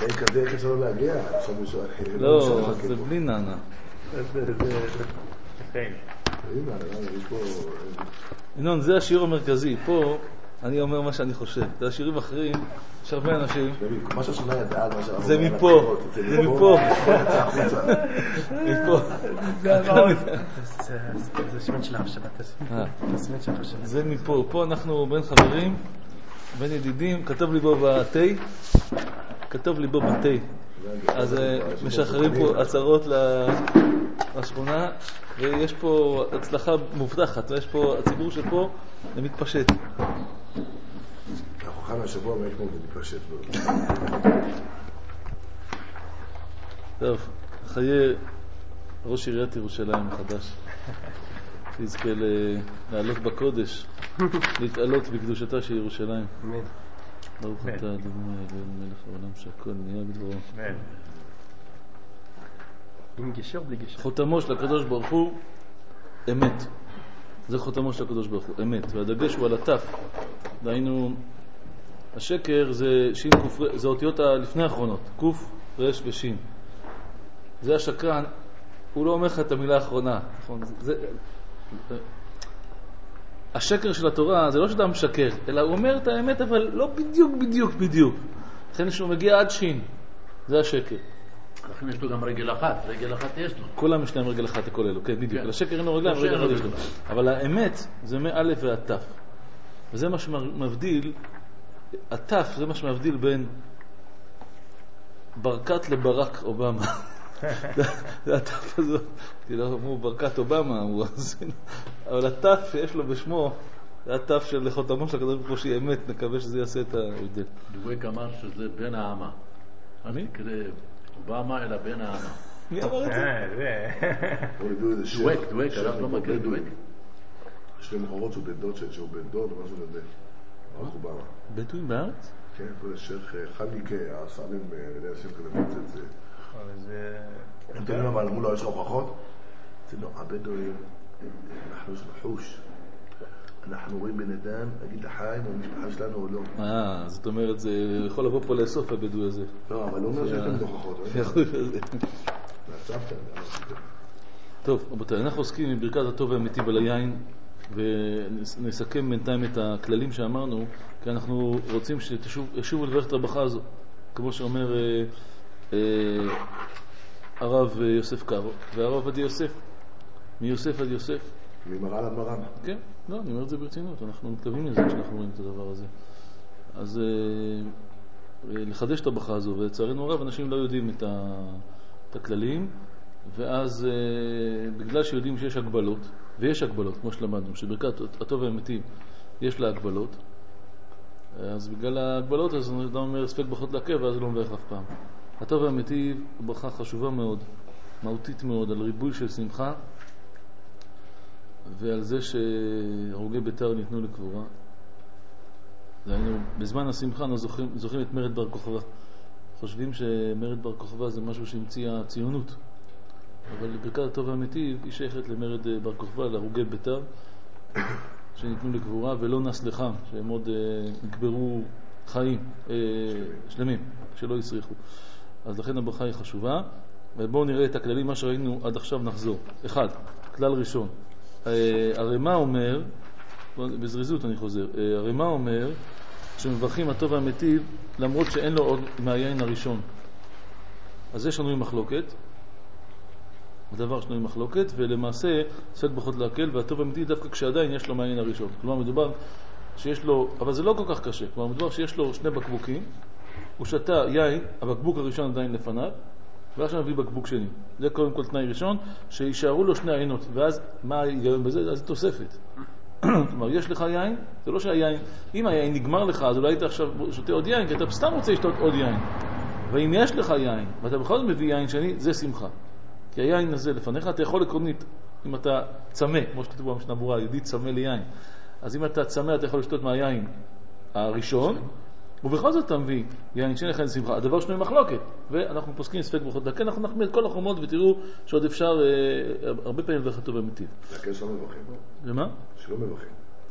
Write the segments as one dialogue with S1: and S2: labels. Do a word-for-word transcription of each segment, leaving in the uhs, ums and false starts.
S1: אחרי כזה איך אפשר להגיע? עכשיו מישהו אחר.
S2: לא, זה בלי נענה.
S3: זה חיים.
S2: ינון, זה השיעור המרכזי. פה אני אומר מה שאני חושב. זה השיעורים אחרים, יש הרבה אנשים.
S1: מה ששומע ידעה על מה שאמרו.
S2: זה מפה, זה מפה. מפה.
S3: זה שמן של החשבת.
S2: זה מפה. פה אנחנו בין חברים, בין ידידים. כתוב לי בו בתי. כתוב לי בו בתי. אז משחררים פה הצהרות לשכונה, ויש פה הצלחה מובטחת, ויש פה, הציבור שפה, זה מתפשט.
S1: אנחנו חיים השבוע, מה יש פה מתפשט?
S2: טוב, חיי ראש עיריית ירושלים החדש, שיזכה לעלות בקודש, להתעלות בקדושתה של ירושלים.
S3: אמן.
S2: ברוך אתה אדוני אלוהינו מלך העולם שהכל נהיה בדברו.
S3: אמן. עם גשר בלי גשר.
S2: חותמו של הקדוש ברוך הוא אמת. זה חותמו של הקדוש ברוך הוא אמת, והדגש הוא על התף. דהיינו, השקר זה שין קוף, זה אותיות הלפני האחרונות, קוף, רש ושין. זה השקרן, הוא לא אומר לך את המילה האחרונה, נכון? זה, זה, השקר של התורה זה לא שאתה משקר, אלא הוא אומר את האמת, אבל לא בדיוק בדיוק בדיוק. לכן שהוא מגיע עד שין, זה השקר.
S4: לכן יש לו גם רגל אחת, רגל אחת יש לו.
S2: כולם יש להם רגל אחת, הכל אלו, כן, בדיוק. לשקר אין לו רגליים, רגל אחת יש לו. אבל האמת זה מא' ועד ת'. וזה מה שמבדיל, הת' זה מה שמבדיל בין ברקת לברק אובמה. זה הת' הזה, כאילו אמרו ברקת אובמה, אבל הת' שיש לו בשמו, זה הת' של חותמו של הקדוש ברוך הוא שהיא אמת, נקווה שזה יעשה את ההבדל.
S4: דואק אמר שזה בן העמה.
S2: מי?
S4: אובמה אלא בן העמה.
S2: מי אמר את זה?
S4: דואק, דואק, הרב לא מכיר דואק.
S1: יש להם מחרות שהוא בן דוד, שהוא בן דוד או משהו כזה. ברוך אובמה.
S2: בדואים בארץ?
S1: כן, פה יש שייך חליקה, הסלם, אני יודע שהם כזה פיצה את זה.
S3: זה...
S1: הם תראים אבל אמרו לו, יש לך הוכחות? זה לא, הבדואים, אנחנו יש לחוש. אנחנו רואים בן אדם, נגיד לחיים, או משפחה שלנו או לא.
S2: אה, זאת אומרת, זה יכול לבוא פה לאסוף הבדואי הזה.
S1: לא, אבל לא אומר שיש להם הוכחות.
S2: טוב, רבותיי, אנחנו עוסקים בברכת הטוב והמיטיב על היין, ונסכם בינתיים את הכללים שאמרנו, כי אנחנו רוצים שתשובו לברך את הברכה הזו, כמו שאומר הרב יוסף קארו, והרב עובדיה יוסף, מיוסף עד יוסף.
S1: ממרן עד מרן.
S2: כן, לא, אני אומר את זה ברצינות, אנחנו מתכוונים לזה כשאנחנו רואים את הדבר הזה. אז לחדש את הברכה הזו, ולצערנו הרב, אנשים לא יודעים את הכללים, ואז בגלל שיודעים שיש הגבלות, ויש הגבלות, כמו שלמדנו, שברכת הטוב והמיטיב יש לה הגבלות, אז בגלל ההגבלות, אז אדם אומר ספק ברכות לעכב, ואז לא מברך אף פעם. הטוב והמיטיב הוא ברכה חשובה מאוד, מהותית מאוד, על ריבוי של שמחה, ועל זה שהרוגי ביתר ניתנו לקבורה. דהיינו, בזמן השמחה אנחנו זוכרים, זוכרים את מרד בר כוכבא. חושבים שמרד בר כוכבא זה משהו שהמציאה הציונות. אבל ברכת הטוב והמיטיב היא שייכת למרד בר כוכבא, להרוגי ביתר, שניתנו לקבורה, ולא נס לחם, שהם עוד נקברו חיים, שלמים, שלא יסריחו. אז לכן הברכה היא חשובה. ובואו נראה את הכללים, מה שראינו עד עכשיו נחזור. אחד, כלל ראשון. הרמה אומר, בזריזות אני חוזר, הרמה אומר שמברכים הטוב והמיטיב למרות שאין לו עוד מהיין הראשון. אז יש לנו מחלוקת, הדבר שלנו מחלוקת, ולמעשה ספק ברכות להקל, והטוב והמיטיב דווקא כשעדיין יש לו מהיין הראשון. כלומר מדובר שיש לו, אבל זה לא כל כך קשה, כלומר מדובר שיש לו שני בקבוקים, הוא שתה יין, הבקבוק הראשון עדיין לפניו, ואז מביא בקבוק שני. זה קודם כל תנאי ראשון, שישארו לו שני עיינות, ואז מה ההיגיון בזה? אז זה תוספת. כלומר, יש לך יין, זה לא שהיין, אם היין נגמר לך, אז אולי היית עכשיו שותה עוד יין, כי אתה סתם רוצה לשתות עוד יין. ואם יש לך יין, ואתה בכל זאת מביא יין שני, זה שמחה. כי היין הזה לפניך, אתה יכול עקרונית, אם אתה צמא, כמו שכתוב במשנה ברורה, יהודי צמא ליין. אז אם אתה צמא, אתה יכול לשתות מהיין הראשון, ובכל זאת אתה מביא יין שני לכן שמחה. הדבר שני מחלוקת, ואנחנו פוסקים ספק ברכות להקל, אנחנו נחמיא את כל החומות ותראו שעוד אפשר אה, הרבה פעמים לברך הטוב והמיטיב.
S1: להקל שלא מברכים.
S2: ומה?
S1: שלא מברכים.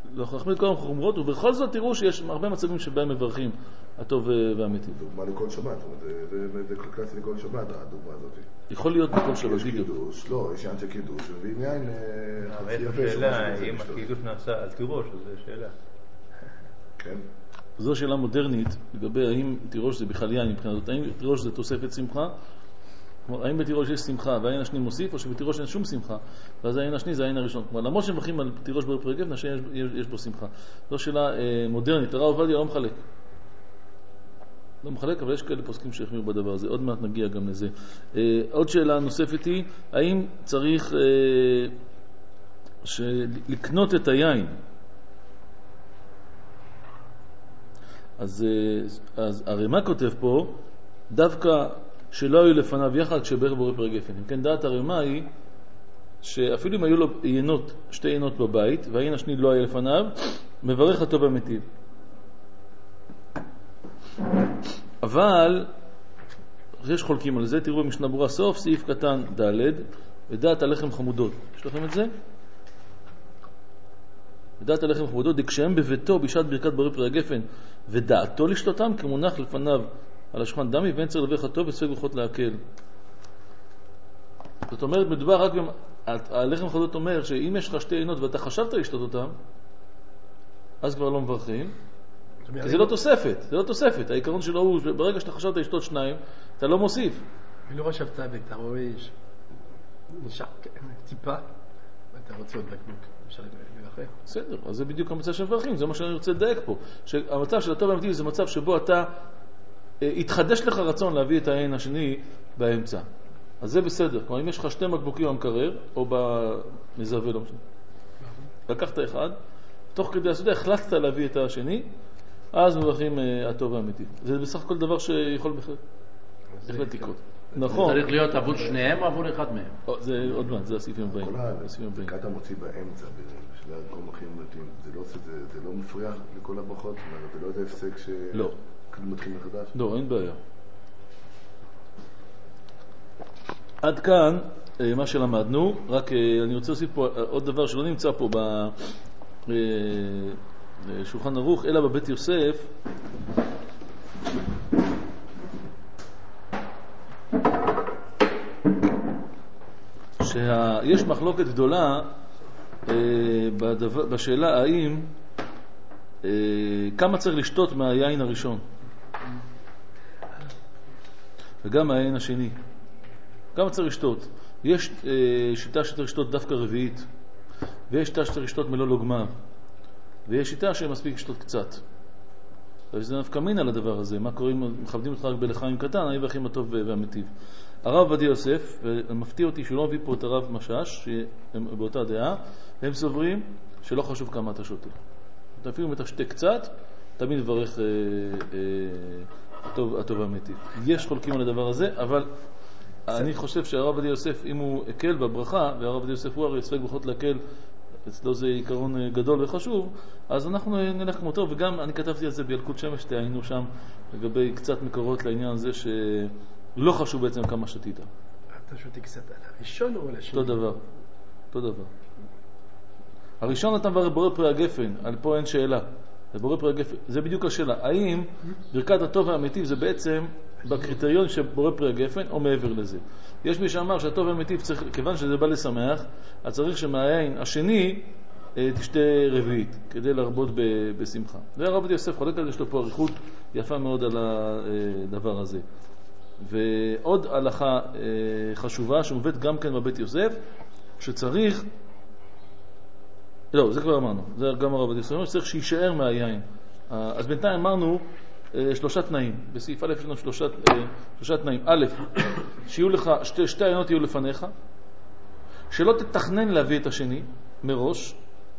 S2: לא להחמיר כל החומרות, ובכל זאת תראו שיש הרבה מצבים שבהם מברכים הטוב והאמיתי.
S1: דוגמה לכל שבת, זה קלאסי לכל שבת, הדוגמה הזאת.
S2: יכול להיות בכל שבת,
S1: יש קידוש, לא, יש יין של קידוש, ומביאים יין חצי יפה.
S3: שאלה, אם הקידוש נעשה על תירוש, אז זו שאלה.
S1: כן.
S2: זו שאלה מודרנית, לגבי האם תירוש זה בכלל יין מבחינת, האם תירוש זה תוספת שמחה, כלומר, האם בתירוש יש שמחה והעין השני מוסיף, או שבתירוש אין שום שמחה, ואז העין השני זה העין הראשון. כלומר, למרות שמברכים על תירוש בפרק גפן, יש, יש, יש בו שמחה. זו שאלה אה, מודרנית, הרב עובדיה לא מחלק. לא מחלק, אבל יש כאלה פוסקים שהחמירו בדבר הזה. עוד מעט נגיע גם לזה. אה, עוד שאלה נוספת היא, האם צריך אה, של... לקנות את היין? אז, אה, אז הרמ"א כותב פה, דווקא שלא היו לפניו יחד כשברך בורא פרק גפן. אם כן, דעת הרמ"א היא שאפילו אם היו לו עיינות, שתי עיינות בבית, והעין השני לא היה לפניו, מברך הטוב והמיטיב. אבל יש חולקים על זה, תראו במשנה ברורה סוף, סעיף קטן ד' ודעת הלחם חמודות. יש לכם את זה? ודעת הלחם חמודות, דקשהם בביתו בשעת ברכת בורא פרק גפן, ודעתו לשתותם כמונח לפניו על השולחן דמי ואין צריך לברך הטוב וספק ברכות להקל. זאת אומרת, מדובר רק גם, הלחם חמודות אומר שאם יש לך שתי עיינות ואתה חשבת לשתות אותם, אז כבר לא מברכים. כי זה לא תוספת, זה לא תוספת. העיקרון שלו הוא, ברגע שאתה חשבת לשתות שניים, אתה לא מוסיף.
S5: ולא חשבת ואתה רואה נשאר טיפה, ואתה רוצה עוד בקבוק, אפשר לברך.
S2: בסדר, אז זה בדיוק המצב של מברכים, זה מה שאני רוצה לדייק פה. שהמצב של הטוב והמיטיב זה מצב שבו אתה, התחדש לך רצון להביא את העין השני באמצע. אז זה בסדר. כלומר, אם יש לך שתי מקבוקים במקרר, או במזווה, לא משנה. לקחת אחד, תוך כדי הסעודה החלטת להביא את השני, אז מברכים הטוב והמיטיב. זה בסך הכל דבר שיכול בהחלט לקרות. נכון.
S4: צריך להיות עבור שניהם או עבור אחד מהם?
S2: זה עוד מעט, זה הסעיפים הבאים.
S1: ברכת המוציא באמצע, בשביל כל מברכים מתאים, זה לא מפריע לכל הברכות? זה לא איזה הפסק ש...
S2: לא.
S1: מתחיל מחדש?
S2: לא, אין בעיה. עד כאן מה שלמדנו, רק אני רוצה להוסיף פה עוד דבר שלא נמצא פה בשולחן ערוך, אלא בבית יוסף. שיש מחלוקת גדולה בשאלה האם כמה צריך לשתות מהיין הראשון וגם מהיין השני. כמה צריך לשתות? יש שיטה שצריך לשתות דווקא רביעית, ויש שיטה שצריך לשתות מלוא לוגמיו, ויש שיטה שמספיק לשתות קצת. וזה נפקא מינה לדבר הזה. מה קוראים? מכבדים אותך רק בלחיים קטן, אני והכי הטוב והמיטיב. הרב עובדיה יוסף, ומפתיע אותי שהוא לא מביא פה את הרב משש, שהם באותה דעה, הם סוברים שלא חשוב כמה אתה שותה. אפילו אם אתה שתה קצת, תמיד מברך אה, אה, הטוב, הטוב והמיטיב. יש חולקים על הדבר הזה, אבל אני חושב שהרב עובדיה יוסף, אם הוא הקל בברכה, והרב עובדיה יוסף הוא הרי ספק ברכות להקל, אצלו זה עיקרון גדול וחשוב, אז אנחנו נלך כמותו, וגם אני כתבתי על זה בילקוט שמש, תהיינו שם לגבי קצת מקורות לעניין הזה שלא חשוב בעצם כמה שתית.
S5: אתה שותה קצת על הראשון או על השני?
S2: אותו דבר, אותו דבר. הראשון אתה מברך בורא פרי הגפן, על פה אין שאלה. זה בורא פרי הגפן, זה בדיוק השאלה. האם ברכת הטוב והמיטיב זה בעצם בקריטריון של בורא פרי הגפן או מעבר לזה? יש מי שאמר שהטוב והמיטיב צריך, כיוון שזה בא לשמח, אז צריך שמהיין השני תשתה רביעית, כדי להרבות בשמחה. והרב עובדיה יוסף חולק על זה, יש לו פה עריכות יפה מאוד על הדבר הזה. ועוד הלכה חשובה שמובאת גם כן בבית יוסף, שצריך, לא, זה כבר אמרנו, זה גם הרב עובדיה יוסף, שצריך שישאר מהיין. אז בינתיים אמרנו שלושה תנאים, בסעיף א' יש לנו שלושה, שלושה תנאים. א', שיהיו לך, שתי, שתי עיינות יהיו לפניך, שלא תתכנן להביא את השני מראש,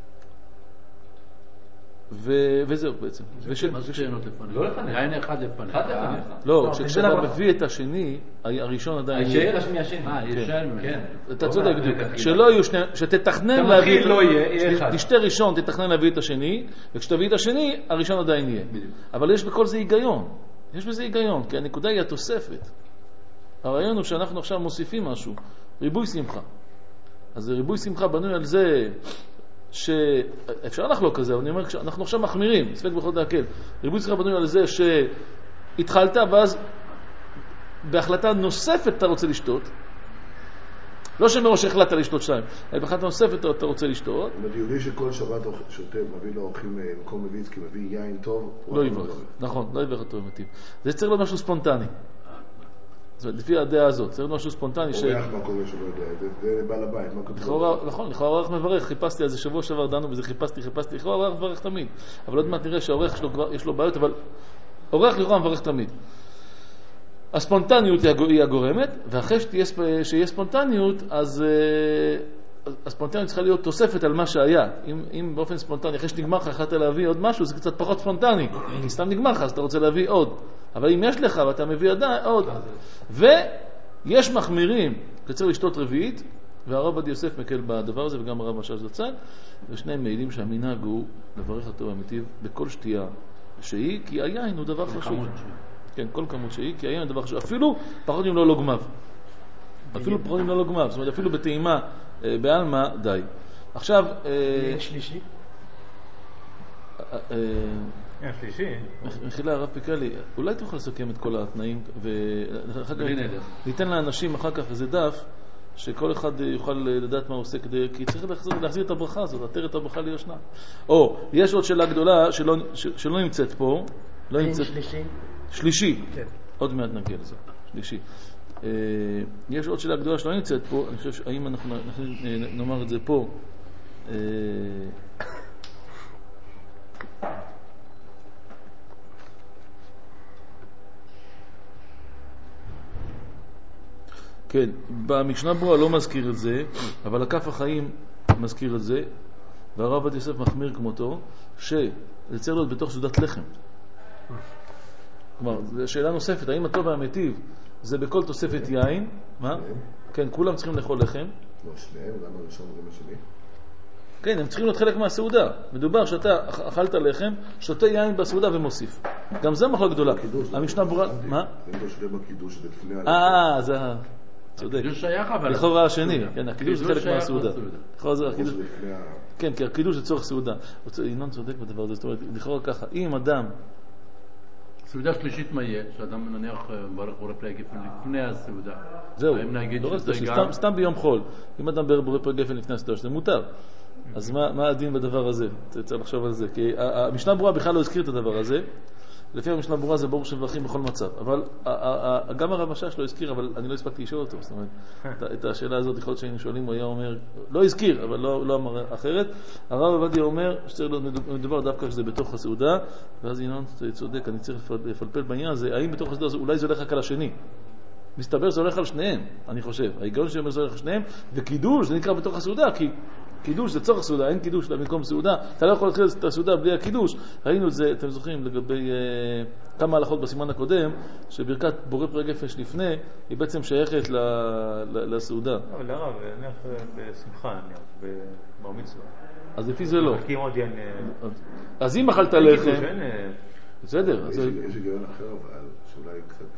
S2: ו... וזהו בעצם.
S4: ושל... מה זה שעיינות לפניך? לא לפניך. עין אחד לפניך.
S2: לא, כשאתה מביא את השני, הראשון עדיין...
S3: הישאר השני השני.
S4: אה, ישאר ממנו.
S2: כן. אתה צודק בדיוק. שלא יהיו שני... שתתכנן להביא...
S3: לא יהיה,
S2: תשתה ראשון, תתכנן להביא את השני, וכשתביא את השני, הראשון עדיין יהיה. אבל יש בכל זה היגיון. יש בזה היגיון, כי הנקודה היא התוספת. הרעיון הוא שאנחנו עכשיו מוסיפים משהו. ריבוי שמחה. אז ריבוי שמחה בנוי על זה שאפשר לחלוק כזה, אבל אני אומר, אנחנו עכשיו מחמירים, ספק בכל דקל. ריבוי שכר בנוי על זה שהתחלת, ואז בהחלטה נוספת אתה רוצה לשתות, לא שמראש החלטת לשתות שתיים, אלא בהחלטה נוספת אתה רוצה לשתות.
S1: זאת אומרת, יהודי שכל שבת שותה, מביא לו אורחים מקום מביץ, כי מביא יין טוב,
S2: לא יברך, נכון, לא יברך אותו במתים. זה צריך להיות משהו ספונטני. זאת אומרת, לפי הדעה הזאת, צריך להיות משהו ספונטני.
S1: אורח מה קורה שלא יודע, זה בעל הבית, מה
S2: כתוב? נכון, לכאורה אורח מברך, חיפשתי על זה שבוע שעבר דנו בזה, חיפשתי, חיפשתי, לכאורה אורח מברך תמיד. אבל עוד מעט נראה שהאורח יש לו בעיות, אבל אורח לכאורה מברך תמיד. הספונטניות היא הגורמת, ואחרי שיהיה ספונטניות, אז הספונטניות צריכה להיות תוספת על מה שהיה. אם, אם באופן ספונטני, אחרי שנגמר לך, החלטת להביא עוד משהו, זה קצת פחות ספונטני. כי סתם נגמר לך, אז אתה רוצה להביא עוד. אבל אם יש לך ואתה מביא עדיין, עוד. ויש מחמירים, צריך לשתות רביעית, והרב עובדיה יוסף מקל בדבר הזה, וגם הרב משאש זצ"ל, ושניהם מעידים שהמנהג הוא לברך אותו במיטיב בכל שתייה שהיא, כי היין הוא דבר חשוב. כן, כל כמות שהיא, כי היין הוא דבר חשוב. אפילו פחות אם לא לא גמב. אפילו פחות אם לא לא גמב. זאת אומרת, אפילו בטעימה, בעלמה, די. עכשיו...
S5: שלישי?
S3: שלישי.
S2: מחילה, הרב פיקלי, אולי תוכל לסכם את כל התנאים, ואחר כך ניתן לאנשים אחר כך איזה דף, שכל אחד יוכל לדעת מה הוא עושה, כי צריך להחזיר את הברכה הזאת, לתאר את הברכה ליושנה. או, יש עוד שאלה גדולה שלא, שלא נמצאת פה. לא נמצאת...
S5: שלישי?
S2: שלישי.
S5: כן.
S2: עוד מעט נגיע לזה. שלישי. יש עוד שאלה גדולה שלא נמצאת פה, אני חושב, האם אנחנו נאמר את זה פה? כן, במשנה ברורה לא מזכיר את זה, אבל הכף החיים מזכיר את זה, והרב עובדיה יוסף מחמיר כמותו, שזה צריך להיות בתוך סעודת לחם. כלומר, זו שאלה נוספת, האם הטוב והמיטיב זה בכל תוספת יין? מה? כן, כולם צריכים לאכול לחם.
S1: לא, שניהם, גם הראשון וגם השני.
S2: כן, הם צריכים להיות חלק מהסעודה. מדובר שאתה אכלת לחם, שותה יין בסעודה ומוסיף. גם זה מחלוקת גדולה. המשנה ברורה... מה?
S1: זה לא שווה בקידוש, זה לפני...
S2: אה, זה... צודק.
S4: הקידוש שייך אבל...
S2: לכאורה השני, כן, הקידוש זה חלק מהסעודה. לכאורה זה הקידוש...
S1: לפני ה...
S2: כן, כי הקידוש זה צורך סעודה. ינון צודק בדבר הזה, זאת אומרת, לכאורה ככה, אם אדם...
S4: סעודה שלישית מה יהיה? שאדם נניח ברך בורא פלאי גפן לפני הסעודה.
S2: זהו,
S4: האם נגיד
S2: לא
S4: שזה
S2: סתם,
S4: גם...
S2: סתם ביום חול. אם אדם בורא פלאי גפן לפני הסעודה, שזה מותר. אז מה, מה הדין בדבר הזה? צריך לחשוב על זה. כי המשנה ברורה בכלל לא הזכיר את הדבר הזה. לפי המשנה ברורה זה ברור שמברכים בכל מצב. אבל גם הרב משאש לא הזכיר, אבל אני לא הספקתי לשאול אותו. זאת אומרת, את השאלה הזאת, יכול להיות שהיינו שואלים, הוא היה אומר, לא הזכיר, אבל לא, לא אמר אחרת. הרב עובדיה אומר שצריך לדבר דווקא שזה בתוך הסעודה, ואז ינון צודק, אני צריך לפלפל בעניין הזה, האם בתוך הסעודה, אולי זה הולך רק על השני. מסתבר זה הולך על שניהם, אני חושב. ההיגיון שאומר זה הולך על שניהם, וקידוש זה נקרא בתוך הסעודה, כי קידוש זה צורך סעודה, אין קידוש במקום סעודה. אתה לא יכול להתחיל את הסעודה בלי הקידוש. ראינו את זה, אתם זוכרים, לגבי uh, כמה הלכות בסימן הקודם, שברכת בורא פלאי גפן לפני, היא בעצם שייכת ל, ל, לסעודה.
S3: אבל הרב, נניח בשמחה, נניח, בבר מצווה.
S2: אז לפי זה לא.
S3: מחכים עוד יין...
S2: אז אם אכלת לחם...
S3: אין...
S2: בסדר.
S1: יש היגיון אחר, אבל שאולי קצת...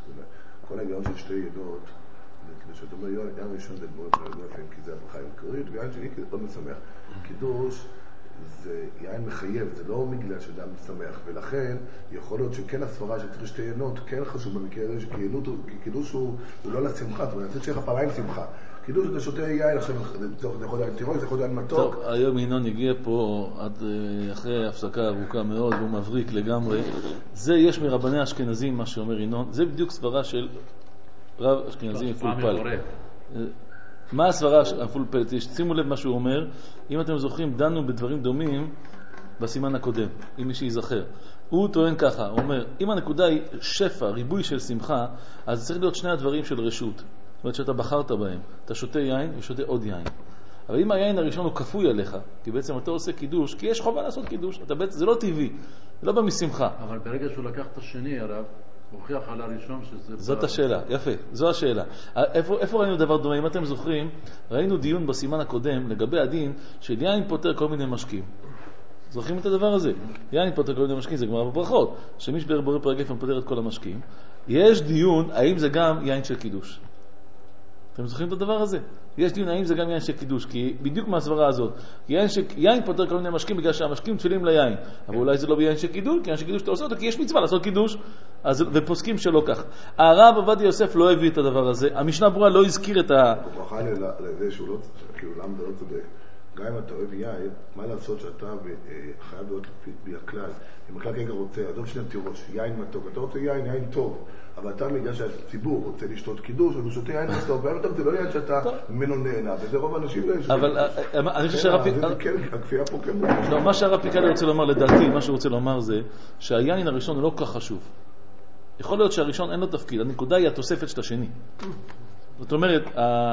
S1: כל ההיגיון של שתי ידות, שאתה אומר, יין ראשון זה בורא פלאי גפן, כי זה הברכה העיקרית, ויין שני כי זה עוד משמח. קידוש זה יין מחייב, זה לא בגלל שאדם משמח, ולכן יכול להיות שכן הסברה שצריך שתי ינות, כן חשוב במקרה הזה, כי קידוש הוא לא לשמחה, זאת אומרת, צריך שיהיה לך פעמיים שמחה. קידוש אתה שותה יין, עכשיו זה יכול להיות תירוי, זה יכול להיות מתוק.
S2: טוב, היום ינון הגיע פה עד אחרי הפסקה ארוכה מאוד, והוא מבריק לגמרי. זה יש מרבני אשכנזים, מה שאומר ינון, זה בדיוק סברה של רב אשכנזי מפולפל. מה הסברה המפולפלת? שימו לב מה שהוא אומר, אם אתם זוכרים, דנו בדברים דומים בסימן הקודם, אם מי שיזכר. הוא טוען ככה, הוא אומר, אם הנקודה היא שפע, ריבוי של שמחה, אז צריך להיות שני הדברים של רשות. זאת אומרת שאתה בחרת בהם. אתה שותה יין ושותה עוד יין. אבל אם היין הראשון הוא כפוי עליך, כי בעצם אתה עושה קידוש, כי יש חובה לעשות קידוש, אתה בעצם, זה לא טבעי, זה לא בא משמחה.
S4: אבל ברגע שהוא לקח את השני, הרב, הוא הוכיח על הראשון שזה...
S2: זאת השאלה, יפה, זו השאלה. איפה, איפה ראינו דבר דומה? אם אתם זוכרים, ראינו דיון בסימן הקודם לגבי הדין של יין פותר כל מיני משקים. זוכרים את הדבר הזה? יין פותר כל מיני משקים, זה גמרא בברכות, שמי שבורא פלאי גפן פותר את כל המשקים. יש דיון, האם זה גם יין של קידוש? אתם זוכרים את הדבר הזה? יש דיון האם זה גם יין של קידוש, כי בדיוק מהסברה הזאת, יין, ש... יין פותר כל מיני משקים בגלל שהמשקים תפילים ליין, אבל אולי זה לא ביין של קידוש, כי יין של קידוש אתה עושה אותו, כי יש מצווה לעשות קידוש, אז... ופוסקים שלא כך. הרב עובדיה יוסף לא הביא את הדבר הזה, המשנה ברורה לא הזכיר את ה...
S1: הוכחה לזה שהוא לא, כאילו למה זה לא צודק. גם אם אתה אוהב יין, מה לעשות שאתה חייב להיות לפי הכלל. אם הכלל כרגע רוצה, עזוב שני תירוש, יין מתוק, אתה רוצה יין, יין טוב, אבל אתה בגלל שהציבור רוצה לשתות קידוש, אז הוא שותה יין טוב, והיום זה לא יין שאתה ממנו נהנה, וזה רוב האנשים לא ישתו.
S2: אבל אני חושב שהרב פיקאלי...
S1: הכפייה פה כן...
S2: לא, מה שהרב פיקאלי רוצה לומר, לדעתי, מה שהוא רוצה לומר זה שהיין הראשון הוא לא כך חשוב. יכול להיות שהראשון אין לו תפקיד, הנקודה היא התוספת של השני. זאת אומרת,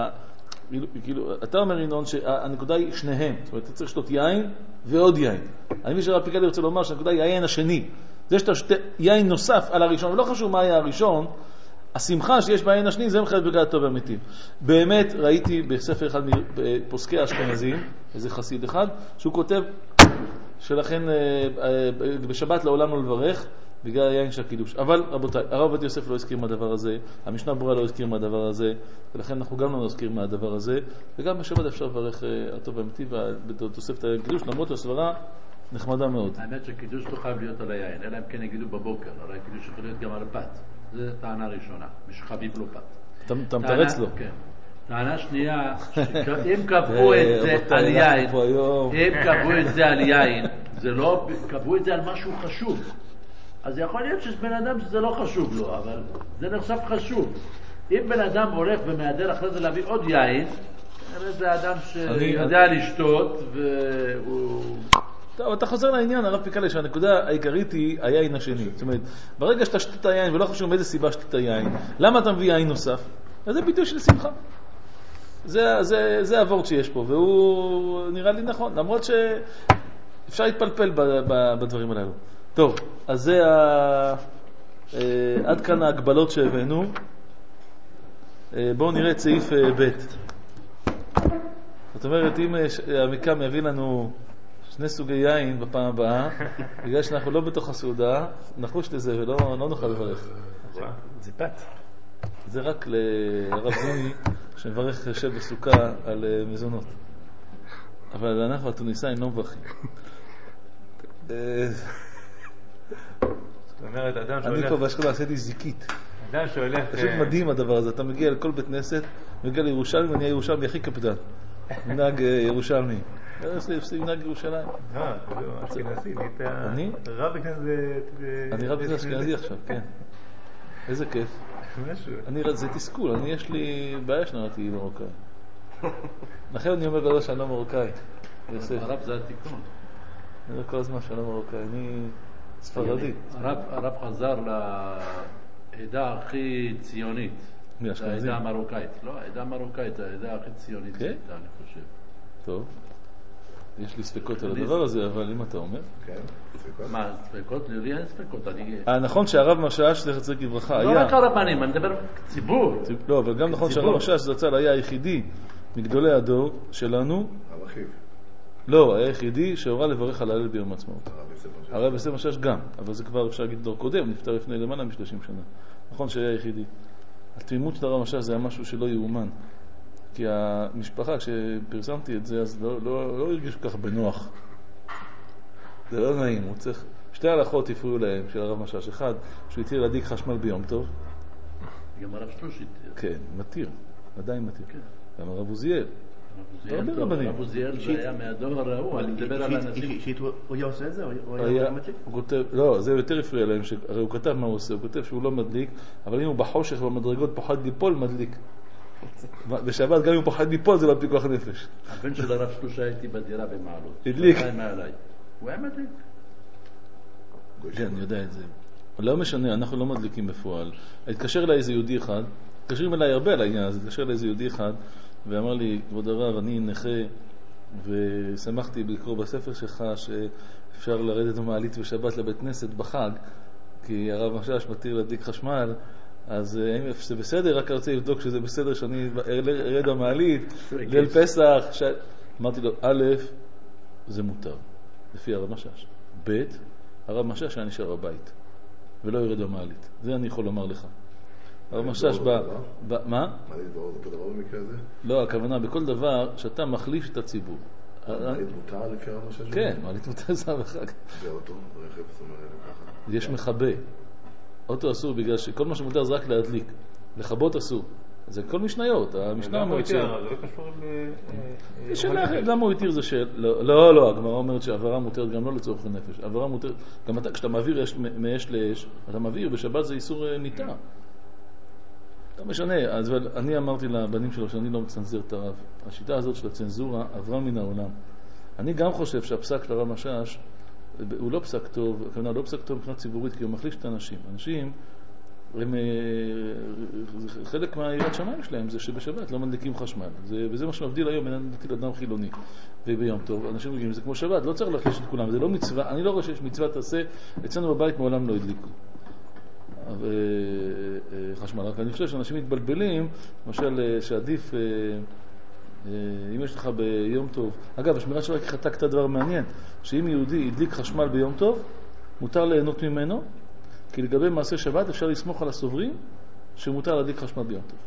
S2: כאילו, אתה אומר ינון שהנקודה היא שניהם, זאת אומרת, אתה צריך לשתות יין ועוד יין. אני מבין שהרב פיקאלי רוצה לומר שהנקודה היא היין השני. זה שאתה שתה יין נוסף על הראשון, ולא חשוב מה היה הראשון, השמחה שיש ביין השני זה מחייב בגלל הטוב והאמיתי. באמת ראיתי בספר אחד מפוסקי האשכנזים, איזה חסיד אחד, שהוא כותב שלכן בשבת לעולם לא לברך, בגלל היין של הקידוש. אבל רבותיי, הרב עובדיה יוסף לא הזכיר מהדבר הזה, המשנה ברורה לא הזכיר מהדבר הזה, ולכן אנחנו גם לא נזכיר מהדבר הזה, וגם בשבת אפשר לברך הטוב והאמיתי בתוספת הקידוש, למרות הסברה נחמדה מאוד.
S4: האמת שקידוש לא חייב להיות על היין, אלא אם כן יגידו בבוקר, הרי קידוש יכול להיות גם על פת. זו טענה ראשונה, משחביב לו פת.
S2: אתה מתרץ לו.
S4: כן. טענה שנייה, אם קבעו את זה על יין, אם קבעו את זה על יין, זה לא, קבעו את זה על משהו חשוב. אז יכול להיות שיש בן אדם שזה לא חשוב לו, אבל זה נחשב חשוב. אם בן אדם הולך ומהדר אחרי זה להביא עוד יין, זה אדם שיודע לשתות והוא...
S2: טוב, אתה חוזר לעניין, הרב פיקאלי, שהנקודה העיקרית היא היין השני. זאת אומרת, ברגע שאתה שתית היין, ולא חשוב מאיזה סיבה שתית היין, למה אתה מביא יין נוסף? אז זה ביטוי של שמחה. זה, זה, זה הוורד שיש פה, והוא נראה לי נכון, למרות שאפשר להתפלפל בדברים הללו. טוב, אז זה ה... עד כאן ההגבלות שהבאנו. בואו נראה את סעיף ב'. זאת אומרת, אם המקם יביא לנו שני סוגי יין בפעם הבאה, בגלל שאנחנו לא בתוך הסעודה, נחוש לזה ולא לא נוכל לברך.
S3: זה פת.
S2: זה רק לרב זוני שמברך יושב בסוכה על מזונות. אבל אנחנו התוניסאים לא מברכים. אני פה באשכולה עשיתי זיקית.
S3: אדם שהולך...
S2: פשוט מדהים הדבר הזה. אתה מגיע לכל בית כנסת, מגיע לירושלים, אני הירושלמי הכי קפדן. מנהג ירושלמי. יש לי הפסיק מנהג ירושלים.
S3: אה, אתה לא אשכנזי,
S2: אני?
S3: רב אשכנזי...
S2: אני רב אשכנזי עכשיו, כן. איזה כיף.
S3: משהו.
S2: זה תסכול, אני יש לי בעיה שנראיתי מרוקאי. לכן אני אומר גדול שאני לא מרוקאי.
S4: הרב זה התיקון.
S2: אני אומר כל הזמן שאני לא מרוקאי, אני ספרדי.
S4: הרב חזר לעדה הכי ציונית.
S2: מי, אשכנזי?
S4: העדה המרוקאית. לא, העדה המרוקאית, זה העדה הכי ציונית שהייתה, אני חושב.
S2: טוב. יש לי ספקות על הדבר הזה, אבל אם אתה אומר...
S1: כן, ספקות.
S4: מה, ספקות? לי אין ספקות, אני...
S2: אה, נכון שהרב משאש, זכר צדיק לברכה, היה...
S4: לא רק הרבנים, אני מדבר ציבור.
S2: לא, אבל גם נכון שהרב משאש זצ"ל היה היחידי מגדולי הדור שלנו.
S1: הרב אחיו.
S2: לא, היה היחידי שהורה לברך על הלל ביום העצמאות. הרב יוסף משאש גם, אבל זה כבר אפשר להגיד דור קודם, נפטר לפני למעלה מ-שלושים שנה. נכון שהיה היחידי. התמימות של הרב משאש זה היה משהו שלא יאומן. כי המשפחה, כשפרסמתי את זה, אז לא, לא, לא הרגישו כך בנוח. זה לא נעים, הוא צריך... שתי הלכות הפריעו להם של הרב משאש. אחד, שהוא התיר להדליק חשמל ביום טוב.
S4: גם הרב שלוש התיר.
S2: כן, מתיר, עדיין מתיר.
S4: כן.
S2: גם הרב עוזיאל. הרבה רבנים.
S4: הרב עוזיאל זה היה מהדור הרעוע, אני מדבר על האנשים.
S5: אישית הוא היה עושה את זה? הוא היה מדליק?
S2: לא, זה יותר הפריע להם, הרי הוא כתב מה הוא עושה, הוא כותב שהוא לא מדליק, אבל אם הוא בחושך במדרגות פוחד ליפול, מדליק. בשבת גם אם הוא פוחד ליפול זה לא פיקוח נפש.
S4: הבן של הרב שלושה הייתי בדירה במעלות.
S2: הדליק.
S4: הוא היה מדליק.
S2: כן, אני יודע את זה. לא משנה, אנחנו לא מדליקים בפועל. התקשר אליי איזה יהודי אחד, התקשרים אליי הרבה על העניין הזה, התקשר אליי איזה יהודי אחד, ואמר לי, כבוד הרב, אני נכה, ושמחתי לקרוא בספר שלך שאפשר לרדת במעלית בשבת לבית כנסת בחג, כי הרב משאש מתיר להדליק חשמל, אז האם זה בסדר? רק רוצה לבדוק שזה בסדר שאני ארד במעלית, ליל פסח. ש... אמרתי לו, א', זה מותר, לפי הרב משאש. ב', הרב משאש היה נשאר בבית, ולא ירד במעלית. זה אני יכול לומר לך. הרב משאש ב... מה?
S1: מה להתברור? אותו דבר במקרה הזה?
S2: לא, הכוונה בכל דבר שאתה מחליף את הציבור.
S1: מעלית מותר לפי הרב משאש?
S2: כן, מעלית מותר זה המחק.
S1: באוטו, רכב, זאת אומרת ככה.
S2: יש מכבה. אוטו אסור בגלל שכל מה שמותר זה רק להדליק. לכבות אסור. זה כל משניות, המשנה אומרת ש...
S3: זה לא קשור ל...
S2: שאלה, למה הוא התיר זה של... לא, לא, הגמרא אומרת שהעברה מותרת גם לא לצורך הנפש. העברה מותרת, גם אתה, כשאתה מעביר מאש לאש, אתה מעביר, בשבת זה איסור מיתה. לא משנה, אז אני אמרתי לבנים שלו שאני לא מצנזר את הרב. השיטה הזאת של הצנזורה עברה מן העולם. אני גם חושב שהפסק של הרב משאש הוא לא פסק טוב, הכוונה לא פסק טוב מבחינה ציבורית, כי הוא מחליש את האנשים. אנשים, הם, חלק מהיראת שמיים שלהם זה שבשבת לא מדליקים חשמל. זה, וזה מה שמבדיל היום בין אדם חילוני. וביום טוב, אנשים רגילים, זה כמו שבת, לא צריך להחליש את כולם. זה לא מצווה, אני לא רואה שיש מצווה תעשה, אצלנו בבית מעולם לא הדליקו. חשמל. רק אני חושב שאנשים מתבלבלים, למשל שעדיף, אם יש לך ביום טוב, אגב, השמירת שבת חתקת דבר מעניין, שאם יהודי ידליק חשמל ביום טוב, מותר ליהנות ממנו, כי לגבי מעשה שבת אפשר לסמוך על הסוברים שמותר להדליק חשמל ביום טוב.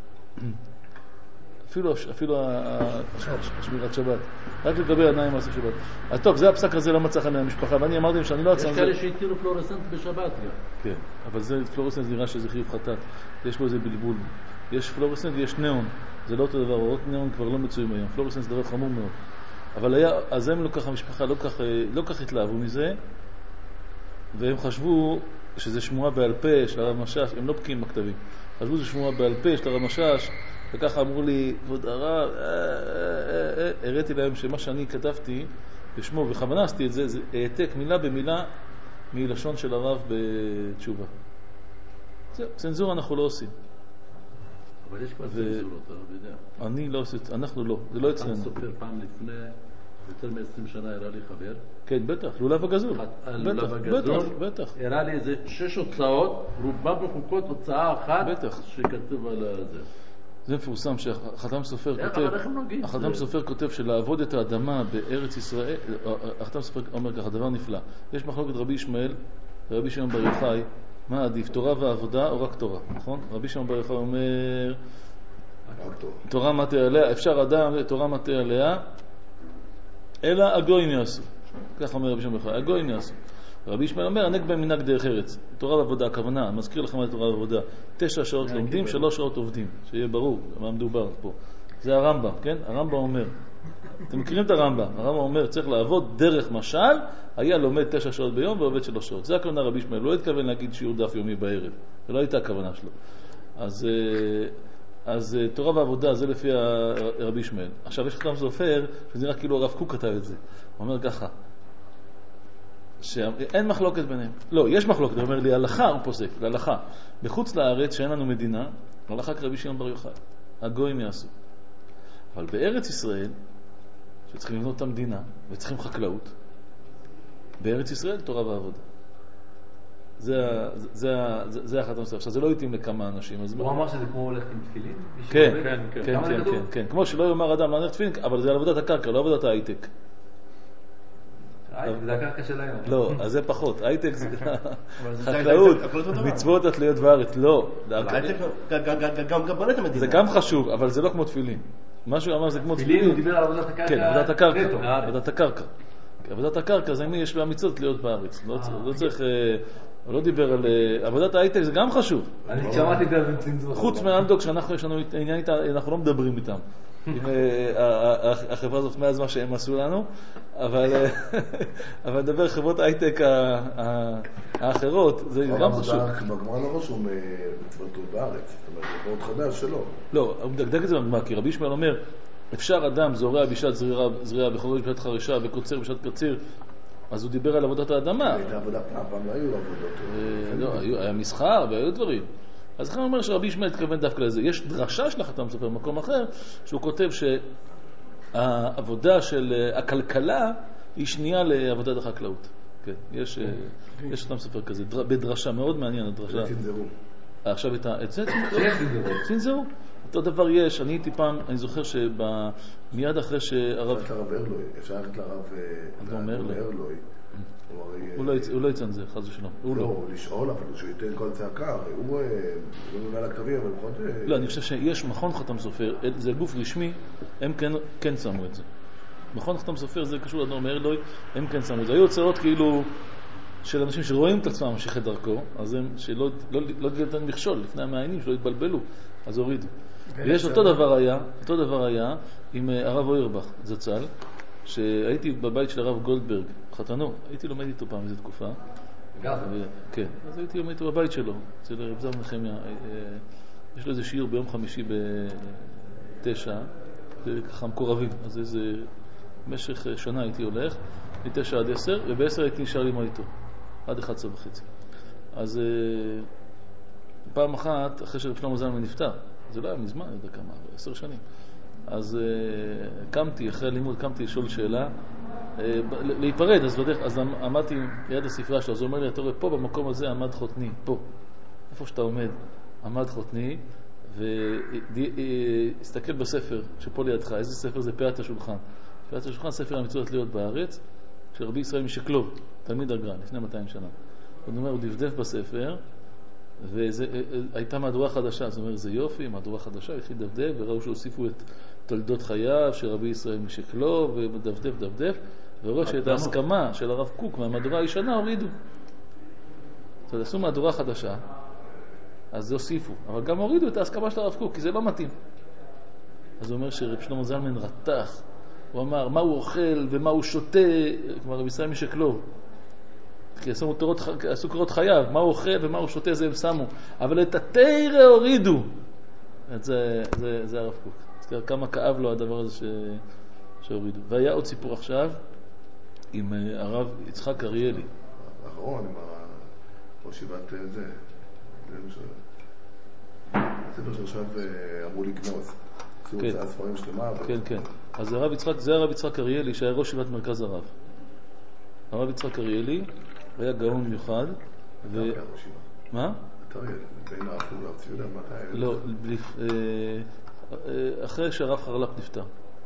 S2: אפילו, אפילו השמירת שבת. רק לגבי עיניים מעשה שבת. אז טוב, זה הפסק הזה לא מצא חן מהמשפחה, ואני אמרתי שאני לא אצנזר.
S4: יש כאלה שהתירו פלורסנט בשבת גם.
S2: כן, אבל זה, פלורסנט נראה שזה חיוב חטאת. יש בו איזה בלבול. יש פלורסנט ויש ניאון. זה לא אותו דבר, אורות ניאון כבר לא מצויים היום. פלורסנט זה דבר חמור מאוד. אבל היה, אז הם לא ככה, המשפחה לא כך, לא כך התלהבו מזה, והם חשבו שזה שמועה בעל פה של הרב משאש, הם לא בקיאים בכתבים. חשבו שזה שמועה בעל פה של הרב משאש, וככה אמרו לי, כבוד הרב, הראיתי להם שמה שאני כתבתי בשמו, וכוונה עשיתי את זה, זה העתק מילה במילה מלשון של הרב בתשובה. זהו, צנזורה אנחנו לא עושים.
S4: אבל יש כבר צנזורות, הרב יודע.
S2: אני לא עושה, אנחנו לא, זה לא אצלנו.
S4: אני סופר פעם לפני, יותר מ-עשרים שנה הראה לי חבר.
S2: כן, בטח, לולב הגזול.
S4: לולב הגזול.
S2: בטח, בטח.
S4: הראה לי איזה שש הוצאות, רובם בחוקות הוצאה אחת.
S2: בטח.
S4: שכתוב על זה.
S2: זה מפורסם שהחתם סופר כותב, החתם סופר כותב שלעבוד את האדמה בארץ ישראל, החתם סופר אומר ככה, דבר נפלא. יש מחלוקת רבי ישמעאל ורבי שמעון בר יוחאי, מה עדיף, תורה ועבודה או רק תורה, נכון? רבי שמעון בר יוחאי אומר, תורה מטה עליה, אפשר אדם, תורה מטה עליה, אלא הגויים יעשו. כך אומר רבי שמעון בר יוחאי, הגויים יעשו. רבי ישמעאל אומר, ענק בהם מנהג דרך ארץ. תורה ועבודה, הכוונה, מזכיר לכם על תורה ועבודה. תשע שעות לומדים, שלוש שעות עובדים. שיהיה ברור מה מדובר פה. זה הרמב"ם, כן? הרמב"ם אומר. אתם מכירים את הרמב"ם? הרמב"ם אומר, צריך לעבוד דרך משל, היה לומד תשע שעות ביום ועובד שלוש שעות. זה הכוונה רבי ישמעאל. לא התכוון להגיד שיעור דף יומי בערב. זה לא הייתה הכוונה שלו. אז, אז תורה ועבודה, זה לפי רבי ישמעאל. עכשיו, יש חתם סופר, שזה נראה כאילו הרב קוק כתב את זה. הוא אומר ככה. שאין מחלוקת ביניהם. לא, יש מחלוקת, הוא אומר לי, הלכה הוא פוסק, להלכה. בחוץ לארץ שאין לנו מדינה, הלכה כרבי שמעון בר יוחאי. הגויים יעשו. אבל בארץ ישראל, שצריכים לבנות את המדינה, וצריכים חקלאות, בארץ ישראל תורה ועבודה. זה, זה, זה, זה, זה החלטה מסוים. עכשיו, זה לא יתאים לכמה אנשים.
S5: הוא אמר שזה כמו הולך עם תפילין?
S2: כן, כן, כן, כן, כן, כן. כמו שלא יאמר אדם להניח תפילין, אבל זה על עבודת הקרקע, לא עבודת ההייטק.
S5: זה הקרקע שלהם.
S2: לא, אז זה פחות. הייטק זה חקלאות, מצוות התלויות בארץ. לא.
S6: הייטק גם בונה את המדינה.
S2: זה גם חשוב, אבל זה לא כמו תפילין. משהו אמר זה כמו תפילין.
S5: תפילין, הוא דיבר על עבודת הקרקע.
S2: כן, עבודת הקרקע. עבודת הקרקע. עבודת הקרקע זה מי יש לה מצוות תלויות בארץ. לא צריך, הוא לא דיבר על עבודת ההייטק, זה גם חשוב.
S5: אני שמעתי את זה בצנזור.
S2: חוץ מהאמדוק שאנחנו יש לנו עניין איתה, אנחנו לא מדברים איתם. עם החברה הזאת מאז מה שהם עשו לנו, אבל אבל נדבר חברות הייטק האחרות, זה גם חשוב.
S1: בגמרא לא רשום מצוותו בארץ, זאת אומרת, זה מאוד חדש שלא.
S2: לא, הוא מדקדק את זה בגמרא, כי רבי ישמעאל אומר, אפשר אדם זורע בשעת זריעה, וחורש בשעת חרישה, וקוצר בשעת קציר, אז הוא דיבר על עבודת האדמה.
S1: הייתה עבודה פעם, פעם לא היו עבודות.
S2: לא, היה מסחר והיו דברים. אז לכן הוא אומר שרבי ישמעאל התכוון דווקא לזה. יש דרשה של החתם סופר במקום אחר, שהוא כותב שהעבודה של הכלכלה היא שנייה לעבודת החקלאות. כן, יש, יש חתם סופר כזה, בדרשה מאוד מעניין הדרשה.
S1: צנזרו.
S2: עכשיו את זה צנזרו. צנזרו. אותו דבר יש, אני הייתי פעם, אני זוכר שמיד אחרי שהרב...
S1: אפשר ללכת לרב ארלוי, אפשר ללכת לרב ארלוי,
S2: הוא לא יצנזר, חס ושלום.
S1: לא, לשאול, אבל שהוא ייתן כל צעקה, הוא נונה לכתבים, אבל לפחות...
S2: לא, אני חושב שיש מכון חתם סופר, זה גוף רשמי, הם כן שמו את זה. מכון חתם סופר זה קשור לדור מארלוי, הם כן שמו את זה. היו הוצאות כאילו של אנשים שרואים את עצמם ממשיך את דרכו, אז הם שלא תגלתן מכשול לפני המעיינים, שלא יתבלבלו, אז הורידו. ויש אותו דבר היה, אותו דבר היה עם הרב אוירבך, זצ"ל, שהייתי בבית של הרב גולדברג, חתנו, הייתי לומד איתו פעם איזו תקופה. כן, אז הייתי לומד איתו בבית שלו, אצל רב זב נחמיה. יש לו איזה שיעור ביום חמישי בתשע, ככה מקורבים, אז איזה במשך שנה הייתי הולך, מתשע עד עשר, ובעשר הייתי נשאר ללמוד איתו, עד אחת עשרה וחצי. אז פעם אחת, אחרי שרב שלמה זלמן נפטר, זה לא היה מזמן, אני יודע כמה, עשר שנים. אז uh, קמתי, אחרי הלימוד, קמתי לשאול שאלה, uh, להיפרד, אז, בדרך, אז עמדתי ליד הספרה שלו, אז הוא אומר לי, אתה רואה, פה במקום הזה עמד חותני, פה, איפה שאתה עומד, עמד חותני, והסתכל בספר שפה לידך, איזה ספר זה? פאת השולחן. פאת השולחן, ספר המצוות להיות בארץ, של רבי ישראל משקלוב, תלמיד הגר"א, לפני מאתיים שנה. הוא אומר, הוא דפדף בספר, והייתה מהדורה חדשה, זאת אומרת, זה יופי, מהדורה חדשה, התחיל דפדף, וראו שהוסיפו את תולדות חייו של רבי ישראל משקלו, ודפדף דפדף, וראו שאת ההסכמה של הרב קוק מהמהדורה הישנה הורידו. זאת אומרת, עשו מהדורה חדשה, אז זה הוסיפו, אבל גם הורידו את ההסכמה של הרב קוק, כי זה לא מתאים. אז הוא אומר שרב שלמה זלמן רתח, הוא אמר, מה הוא אוכל ומה הוא שותה, כמו רבי ישראל משקלו. כי עשו, תורות, עשו קורות חייו, מה הוא אוכל ומה הוא שותה זה הם שמו, אבל את התירה הורידו. זה, זה, זה הרב קוק. תזכר כמה כאב לו הדבר הזה ש... שהורידו. והיה עוד סיפור עכשיו עם הרב יצחק אריאלי.
S1: האחרון, עם ראש ישיבת זה. הספר שעכשיו אמרו לגנוז.
S2: כן.
S1: זה הספרים שלמה.
S2: כן, כן. אז זה הרב יצחק, זה הרב יצחק אריאלי שהיה ראש ישיבת מרכז הרב. הרב יצחק אריאלי היה גאון מיוחד.
S1: אתה היה ראש ישיבה.
S2: מה?
S1: אתה היה בין האחור והציודה, מתי היה?
S2: לא, אחרי שהרב חרל"פ נפטר.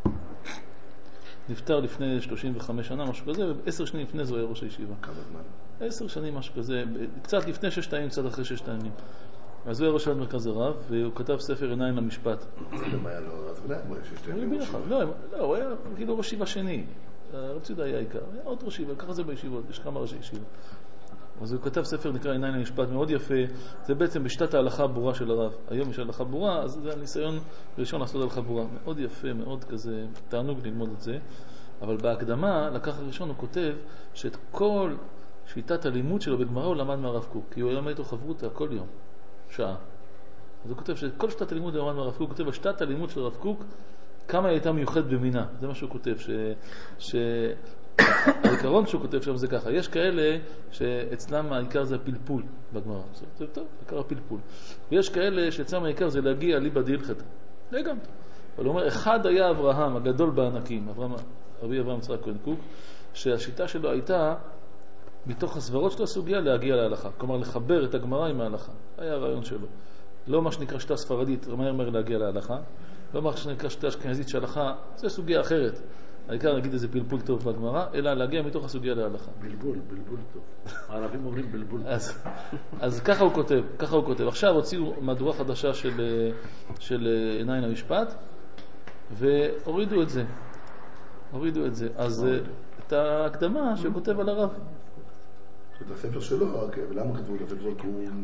S2: נפטר לפני שלושים וחמש שנה, משהו כזה, ועשר שנים לפני זה הוא היה ראש הישיבה.
S1: כמה זמן?
S2: עשר שנים, משהו כזה, קצת לפני ששת הימים, קצת אחרי ששת הימים. אז הוא היה ראש ישיבת מרכז הרב, והוא כתב ספר עיניים למשפט.
S1: גם היה לו, אז ודאי, ששת הימים ראש ישיבה.
S2: לא, הוא היה כאילו ראש ישיבה שני. הרב ציודה היה עיקר, היה עוד ראש ישיבה, ככה זה בישיבות, יש כמה ראשי ישיבה. אז הוא כתב ספר נקרא עיניים למשפט, מאוד יפה, זה בעצם בשיטת ההלכה הברורה של הרב. היום יש הלכה ברורה, אז זה הניסיון ראשון לעשות הלכה ברורה. מאוד יפה, מאוד כזה, תענוג ללמוד את זה. אבל בהקדמה, לקח הראשון, הוא כותב שאת כל שיטת הלימוד שלו בגמרא הוא למד מהרב קוק, כי הוא למד איתו חברותא כל יום, שעה. אז הוא כותב שאת כל שיטת הלימוד הוא למד מהרב קוק, הוא כותב בשיטת הלימוד של הרב קוק, כמה היא הייתה מיוחד במינה. זה מה שהוא כותב, ש... ש... העיקרון שהוא כותב שם זה ככה, יש כאלה שאצלם העיקר זה הפלפול בגמרא, זה טוב, העיקר הפלפול. ויש כאלה שאצלם העיקר זה להגיע ליבא דהלכתא. זה גם טוב. אבל הוא אומר, אחד היה אברהם, הגדול בענקים, אברהם, רבי אברהם יצחק כהן קוק, שהשיטה שלו הייתה, מתוך הסברות של הסוגיה, להגיע להלכה. כלומר, לחבר את הגמרא עם ההלכה. היה הרעיון שלו. לא מה שנקרא שיטה ספרדית, מהר מהר להגיע להלכה. לא מה שנקרא שיטה אשכנזית שהלכה, זה סוגיה אחרת. העיקר נגיד איזה פלפול טוב בגמרא, אלא להגיע מתוך הסוגיה להלכה.
S4: בלבול, בלבול טוב. הערבים אומרים בלבול טוב.
S2: אז, אז ככה הוא כותב, ככה הוא כותב. עכשיו הוציאו מהדורה חדשה של, של עיניים למשפט, והורידו את זה. הורידו את זה. אז את ההקדמה שהוא כותב על הרב.
S1: את הספר שלו, ולמה כתבו את הספר שלו?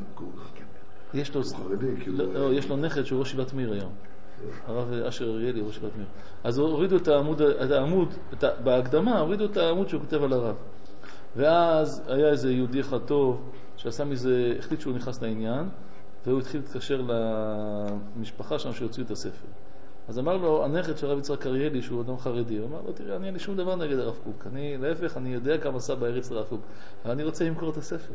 S2: יש לו, לא, יש לו נכד שהוא ראש ישיבת מיר היום. הרב אשר אריאלי, ראש ישיבת מיר. אז הורידו את העמוד, את העמוד, את, בהקדמה הורידו את העמוד שהוא כותב על הרב. ואז היה איזה יהודי אחד טוב שעשה מזה, החליט שהוא נכנס לעניין, והוא התחיל להתקשר למשפחה שם שיוציאו את הספר. אז אמר לו, הנכד של הרב יצחק אריאלי, שהוא אדם חרדי, הוא אמר לו, תראה, אני אין לי שום דבר נגד הרב קוק. אני, להפך, אני יודע כמה עשה בארץ לרב קוק, אבל אני רוצה למכור את הספר.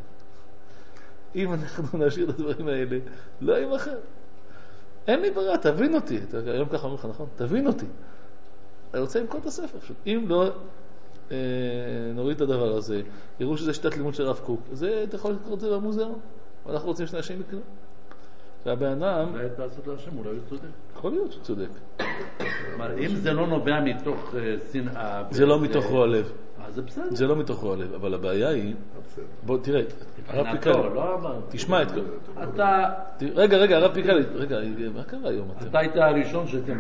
S2: אם אנחנו נשאיר את הדברים האלה, לא יהיה אחר. אין לי ברירה, תבין אותי. היום ככה אומרים לך, נכון? תבין אותי. אני רוצה למכור את הספר. אם לא אה, נוריד את הדבר הזה, יראו שזה שיטת לימוד של הרב קוק, זה, אתה יכול לקרוא את זה במוזיאון. אנחנו רוצים שני אנשים לקרוא. והבן אדם...
S4: אולי את לעשות להשם, אולי הוא צודק.
S2: יכול להיות שהוא צודק.
S4: אם זה לא נובע מתוך שנאה...
S2: זה לא מתוך רוע לב.
S4: אז זה בסדר.
S2: זה לא מתוכו הלב, אבל הבעיה היא, בוא תראה, הרב פיקלי, תשמע את כל...
S4: אתה...
S2: רגע, רגע, הרב פיקלי, רגע, מה קרה היום אתם?
S4: אתה היית הראשון שאתם...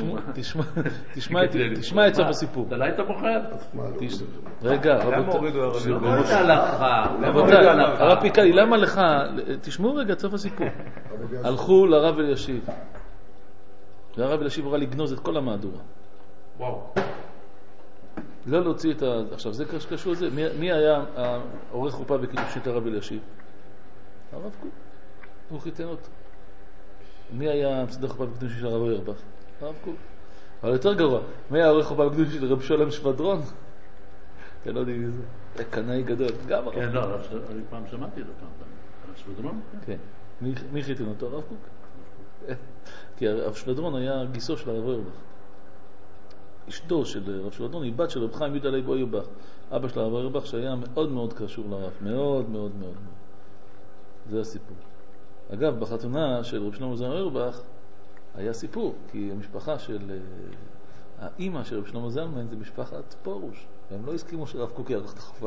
S2: תשמע את סוף הסיפור.
S4: אתה לא היית בוחר?
S2: רגע,
S3: רבותיי.
S4: לא היית הלכה.
S2: רבותיי, הרב פיקלי, למה לך... תשמעו רגע את סוף הסיפור. הלכו לרב אלישיב. והרב אלישיב הורה לגנוז את כל המהדורה.
S4: וואו.
S2: לא להוציא את ה... עכשיו, זה קשור לזה. מי, מי היה העורך חופה וקידושית הרב אלישיב? הרב קוק. הוא חיתן אותו. מי היה מסדר חופה וקידושית של הרב אוירבך? הרב קוק. אבל יותר גרוע, מי היה העורך חופה וקידושית של רב שולם שבדרון? אתם לא יודעים מי זה. זה קנאי גדול. גם הרב
S4: כן, לא, אני פעם שמעתי לו פעם. הרב שבדרון?
S2: כן. מי חיתן אותו? הרב קוק. כי הרב שבדרון היה גיסו של הרב אוירבך. אשתו של רב שבדרון היא בת של רב חיים יהודה לייב אוירבך, אבא של הרב אוירבך, שהיה מאוד מאוד קשור לרב, מאוד מאוד מאוד. זה הסיפור. אגב, בחתונה של רב שלמה זלמן אוירבך היה סיפור, כי המשפחה של האימא של רב שלמה זלמן זה משפחת פורוש, והם לא הסכימו שרב קוק יערך את החופה.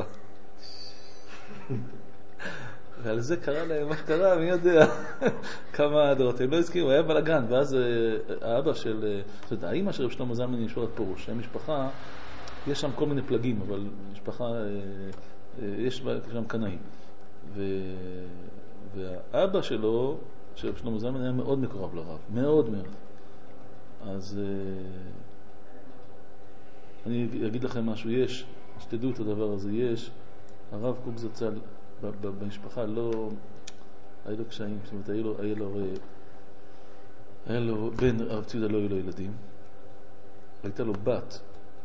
S2: ועל זה קרה להם מה שקרה, מי יודע כמה דורות, הם לא הסכימו, היה בלגן, ואז האבא של, זאת אומרת, האמא של רב שלמה זלמן היא משפחת פורוש, היא משפחה, יש שם כל מיני פלגים, אבל משפחה, יש שם קנאים, והאבא שלו, של רב שלמה זלמן, היה מאוד מקורב לרב, מאוד מאוד. אז אני אגיד לכם משהו, יש, שתדעו את הדבר הזה, יש, הרב קוק זצ"ל, במשפחה לא היה לו קשיים, זאת אומרת, היה לו, היה לו, היה לו בן הרב ציודה לא היו לו ילדים, הייתה לו בת,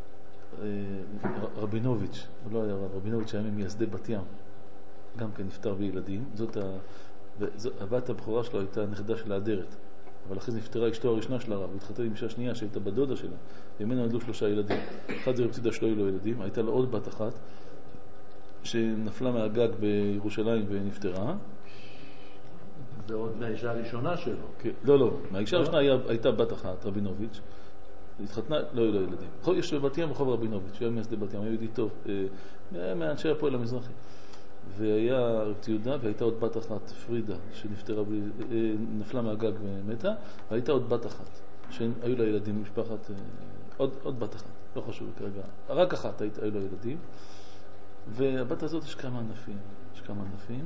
S2: רבינוביץ', הוא לא היה רב, רבינוביץ' היה ממייסדי בת ים, גם כן נפטר בילדים, זאת הבת הבכורה שלו הייתה נכדה של האדרת, אבל אחרי זה נפטרה אשתו הראשונה של הרב, התחתן עם אישה שנייה שהייתה בדודה שלה, וממנה נולדו שלושה ילדים, אחד זה רב ציודה שלא היו לו ילדים, הייתה לו עוד בת אחת, שנפלה מהגג בירושלים ונפטרה.
S4: זה עוד מהאישה הראשונה שלו. כן,
S2: לא, לא. מהאישה הראשונה הייתה בת אחת, רבינוביץ'. התחתנה, לא היו לו ילדים. יש בבת ים רחוב רבינוביץ', שהיה מייסדי בת ים, היה יהודי טוב, מאנשי הפועל המזרחי. והיה רב ציודה, והייתה עוד בת אחת, פרידה, שנפטרה, נפלה מהגג ומתה, והייתה עוד בת אחת, שהיו לה ילדים, משפחת, עוד בת אחת, לא חשוב כרגע. רק אחת היו לה ילדים. והבת הזאת יש כמה ענפים, יש כמה ענפים.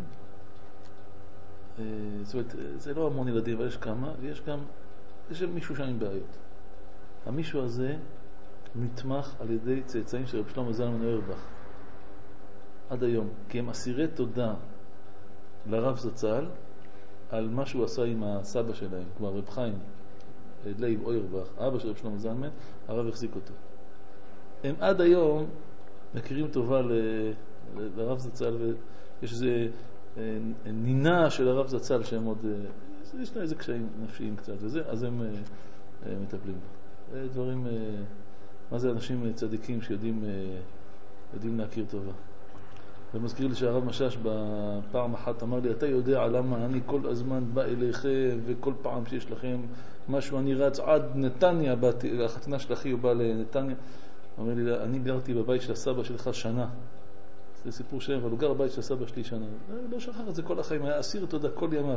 S2: זאת אומרת, זה לא המון ילדים, אבל יש כמה, ויש גם, יש מישהו שם עם בעיות. המישהו הזה נתמך על ידי צאצאים של רב שלמה זלמן אוירבך. עד היום, כי הם אסירי תודה לרב זצ"ל על מה שהוא עשה עם הסבא שלהם, כמו רב חיים לייב אוירבך, אבא של רב שלמה זלמן, הרב החזיק אותו. הם עד היום מכירים טובה ל... לרב זצ"ל, ויש איזה נינה של הרב זצ"ל שהם עוד, יש לה איזה קשיים נפשיים קצת וזה, אז הם מטפלים בה. דברים, מה זה אנשים צדיקים שיודעים יודעים להכיר טובה. ומזכיר לי שהרב משש בפעם אחת אמר לי, אתה יודע למה אני כל הזמן בא אליכם, וכל פעם שיש לכם משהו אני רץ עד נתניה, החתונה של אחי הוא בא לנתניה. אומר לי, אני גרתי בבית של הסבא שלך שנה. זה סיפור שם, אבל הוא גר בבית של הסבא שלי שנה. לא שכח את זה כל החיים, היה אסיר תודה כל ימיו.